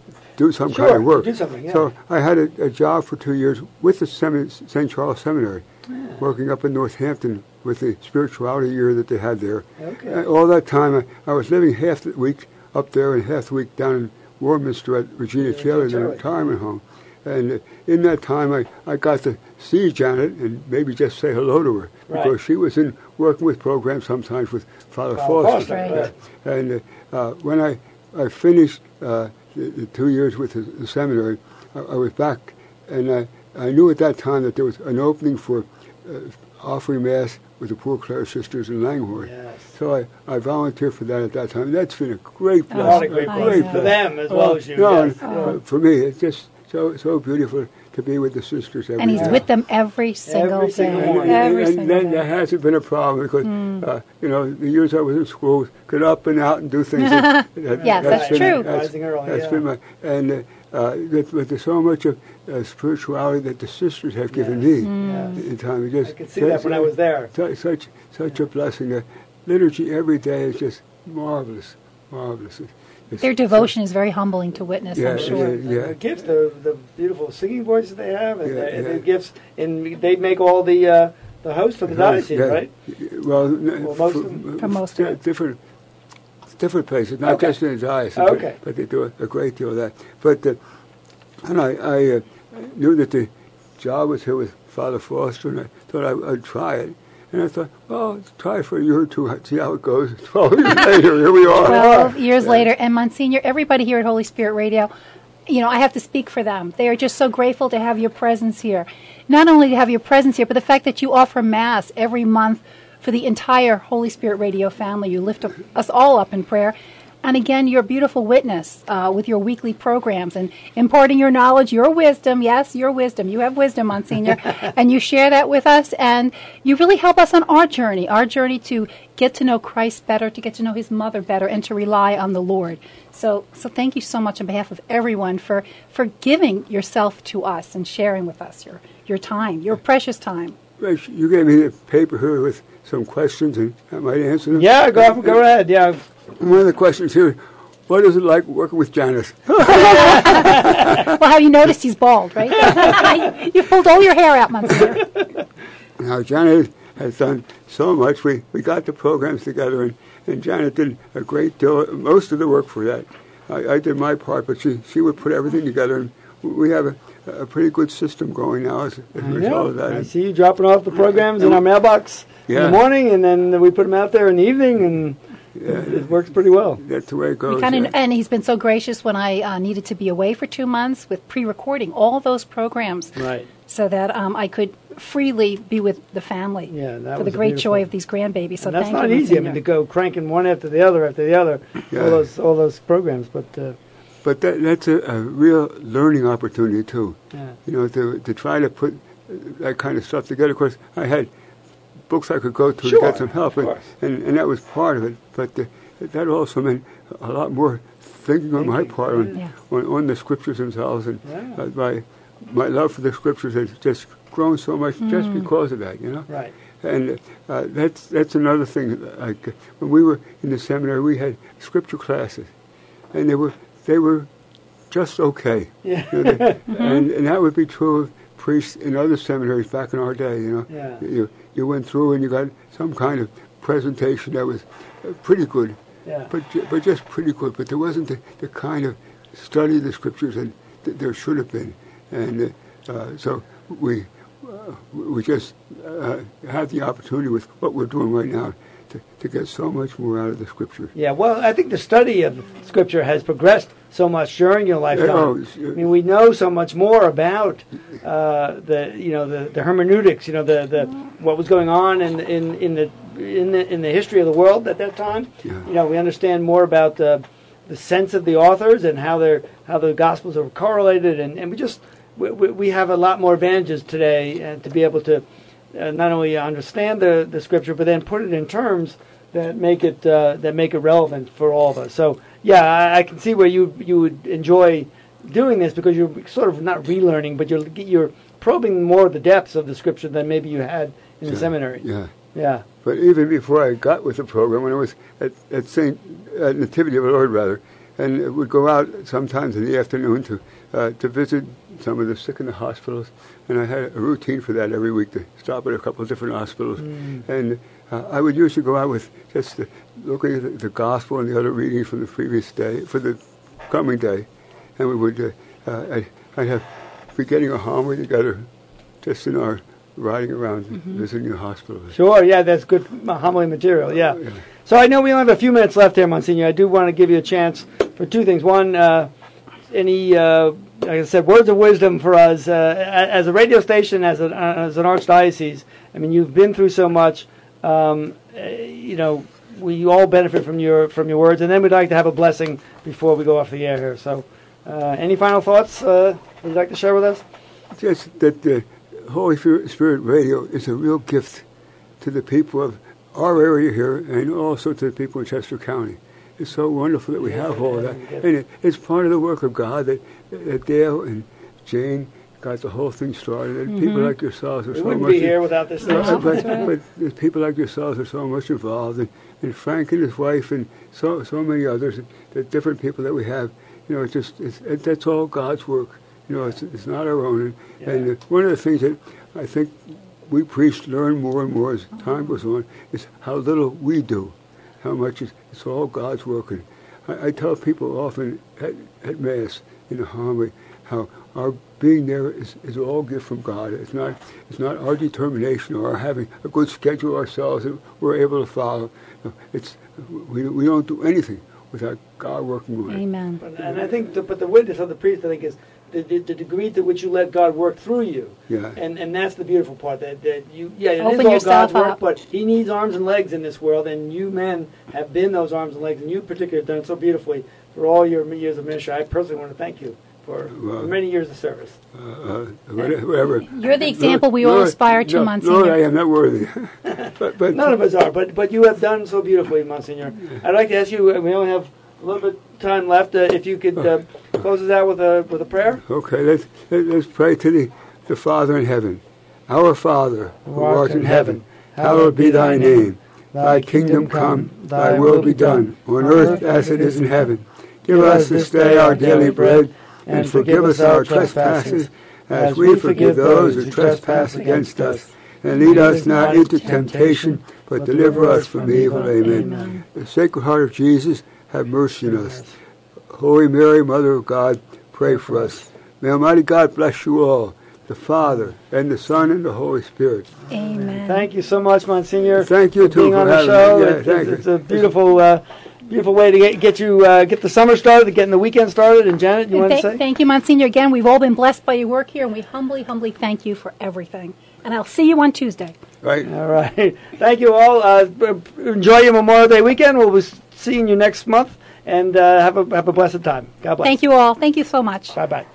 do some sure, kind of work. do something, yeah. So I had a, a job for two years with the Saint Charles Seminary, yeah. working up in Northampton with the spirituality year that they had there. Okay. And all that time, I, I was living half the week up there and half the week down in Warminster at Regina Taylor, the retirement home. And uh, in that time, I, I got to see Janet and maybe just say hello to her right. because she was in working with programs sometimes with Father Father Foster. Foster. Right. And uh, when I, I finished uh, the, the two years with the, the seminary, I, I was back, and I, I knew at that time that there was an opening for uh, offering Mass with the Poor Clare Sisters in Langhorne. Yes. So I, I volunteered for that at that time. That's been a great Oh, blessing. a great a blessing great for them as well as you. No, Yes. uh, for me, it's just so so beautiful to be with the sisters every And he's day. with them every single Every day. single And, morning. Every and, single and day. that hasn't been a problem because, uh, you know, the years I was in school, get up and out and do things. that, that, Yes, that's been, true. That's, Rising early, that's yeah. been my, and uh, uh, but but there's so much of uh, spirituality that the sisters have given Yes. me Yes. in time. It just, I could see that when I was there. Such such, such a blessing. The liturgy every day is just marvelous, marvelous. It's, it's, Their devotion is very humbling to witness, Yeah, I'm sure. yeah, yeah. The gifts, the, the beautiful singing voices they have, and, Yeah, the, and yeah. the gifts, and they make all the uh, the hosts for the diocese, Yeah. right? Well, Well, most for, of them. For most of di- it. different different places, not Okay. just in the diocese, Okay. but, but they do a, a great deal of that. But uh, and I, I uh, knew that the job was here with Father Foster, and I thought I, I'd try it. And I thought, well, let's try it for a year or two, see how it goes. Twelve years later, here we are. Twelve years Yeah. later, and Monsignor, everybody here at Holy Spirit Radio, you know, I have to speak for them. They are just so grateful to have your presence here. Not only to have your presence here, but the fact that you offer Mass every month for the entire Holy Spirit Radio family. You lift up, us all up in prayer. And again, your beautiful witness uh, with your weekly programs and imparting your knowledge, your wisdom. Yes, your wisdom. You have wisdom, Monsignor. And you share that with us. And you really help us on our journey, our journey to get to know Christ better, to get to know his mother better, and to rely on the Lord. So so thank you so much on behalf of everyone for, for giving yourself to us and sharing with us your, your time, your precious time. Rich, you gave me the paper here with some questions, and I might answer them. Yeah, go go ahead. Yeah. One of the questions here, what is it like working with Janice? Well, have you noticed he's bald, right? You pulled all your hair out, Monsignor. Now, Janet has done so much. We, we got the programs together, and, and Janet did a great deal, most of the work for that. I, I did my part, but she, she would put everything together, and we have a, a pretty good system going now as, as a I result know. of that. I see you dropping off the programs in our mailbox in Yeah. the morning, and then we put them out there in the evening, and Yeah. it, it works pretty well. That's the way it goes. We kind of, yeah. and he's been so gracious when I uh, needed to be away for two months with pre-recording all those programs, Right. so that um, I could freely be with the family Yeah, that for the was great beautiful. joy of these grandbabies. So And that's thank not you, easy. I Monsignor. mean, to go cranking one after the other after the other, Yeah. all those all those programs. But uh, But that, that's a, a real learning opportunity, too. yeah. You know, to to try to put that kind of stuff together. Of course, I had books I could go to Sure, to get some help, of and, course. and, and that was part of it. But uh, that also meant a lot more thinking on my Thinking, part on, yeah. on, on the scriptures themselves. And Yeah. uh, my, my love for the scriptures has just grown so much just Mm. because of that, you know. Right. And uh, that's that's another thing. Like when we were in the seminary, we had scripture classes, and they were they were just okay. Yeah. You know, they- and and that would be true of priests in other seminaries back in our day. You know, Yeah. you you went through and you got some kind of presentation that was uh, pretty good, Yeah. but ju- but just pretty good. But there wasn't the, the kind of study the scriptures, and th- there should have been. And uh, so we uh, we just uh, have the opportunity with what we're doing right now to, to get so much more out of the scripture. Yeah, well, I think the study of scripture has progressed so much during your lifetime. Oh, I mean, we know so much more about uh, the you know the, the hermeneutics, you know the, the what was going on in in in the in the in the history of the world at that time. Yeah. You know, we understand more about the the sense of the authors and how they're how the gospels are correlated, and, and we just we, we have a lot more advantages today uh, to be able to uh, not only understand the, the scripture, but then put it in terms that make it uh, that make it relevant for all of us. So yeah, I, I can see where you you would enjoy doing this, because you're sort of not relearning, but you're you're probing more of the depths of the scripture than maybe you had in Yeah. the seminary. Yeah. Yeah. But even before I got with the program, when I was at, at Saint uh, Nativity of the Lord, rather, and would go out sometimes in the afternoon to uh, to visit some of the sick in the hospitals, and I had a routine for that every week to stop at a couple of different hospitals, Mm. and uh, I would usually go out with just the, looking at the, the gospel and the other readings from the previous day for the coming day, and we would uh, uh, I, I'd have be getting a homily together, just in our riding around Mm-hmm. visiting the hospitals. Sure, yeah, that's good homily material, yeah. Yeah. So I know we only have a few minutes left here, Monsignor. I do want to give you a chance for two things. One, uh, any, uh, like I said, words of wisdom for us uh, a- as a radio station, as an, uh, as an archdiocese. I mean, you've been through so much. Um, uh, you know, we all benefit from your from your words. And then we'd like to have a blessing before we go off the air here. So uh, any final thoughts uh, you'd like to share with us? Just that the Holy Spirit Radio is a real gift to the people of our area here, and also to the people in Chester County. It's so wonderful that we have all of that. And it, it's part of the work of God that, that Dale and Jane got the whole thing started. And people like yourselves are We so wouldn't much... be here without this Uh, stuff. but, but there's people like yourselves are so much involved, and, and Frank and his wife, and so so many others, the different people that we have. You know, it's just it's, it, that's all God's work. You know, it's it's not our own. And, Yeah. and uh, one of the things that I think we priests learn more and more as time goes on is how little we do, how much it's, it's all God's work. And I, I tell people often at, at Mass in the homily how our being there is, is all gift from God. It's not it's not our determination or our having a good schedule ourselves that we're able to follow. No, it's we we don't do anything without God working on it. Amen. And, and I think, the, but the witness of the priest, I think, is the, the, the degree to which you let God work through you. Yeah. And and that's the beautiful part. That, that you, yeah, it Open is all yourself God's work, up. but He needs arms and legs in this world, and you men have been those arms and legs, and you particularly have done it so beautifully for all your years of ministry. I personally want to thank you for, Well, for many years of service. Uh, uh, whatever. You're the example we all Lord, aspire to, no, Monsignor. Lord, I am not worthy. but but None of us are, but but you have done so beautifully, Monsignor. I'd like to ask you. uh, We only have a little bit of time left. Uh, if you could uh, close us out with a with a prayer. Okay, let's let, let's pray to the, the Father in heaven. Our Father, who art in heaven, hallowed be thy name. Thy kingdom come, thy will be done, on earth as it is in heaven. Give us this day our daily bread, and forgive us our trespasses, as we forgive those who trespass against us. And lead us not into temptation, but deliver us from evil. Amen. The Sacred Heart of Jesus, have mercy on us. Holy Mary, Mother of God, pray for us. May Almighty God bless you all, the Father, and the Son, and the Holy Spirit. Amen. Thank you so much, Monsignor. Thank you, for too, being for on the having show. me. Yeah, It's, thank it's, you. it's a beautiful, uh, beautiful way to get, get you uh, get the summer started, getting the weekend started. And Janet, you want to Thank, say? thank you, Monsignor. Again, we've all been blessed by your work here, and we humbly, humbly thank you for everything. And I'll see you on Tuesday. Right? All right. Thank you all. Uh, b- enjoy your Memorial Day weekend. We'll be seeing you next month, and uh, have a have a blessed time. God bless. Thank you all. Thank you so much. Bye bye.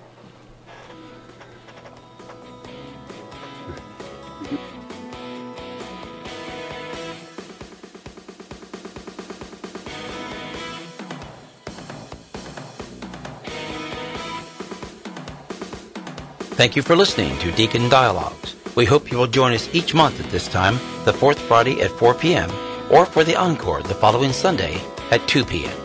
Thank you for listening to Deacon Dialogues. We hope you will join us each month at this time, the fourth Friday at four p.m., or for the encore the following Sunday at two p.m.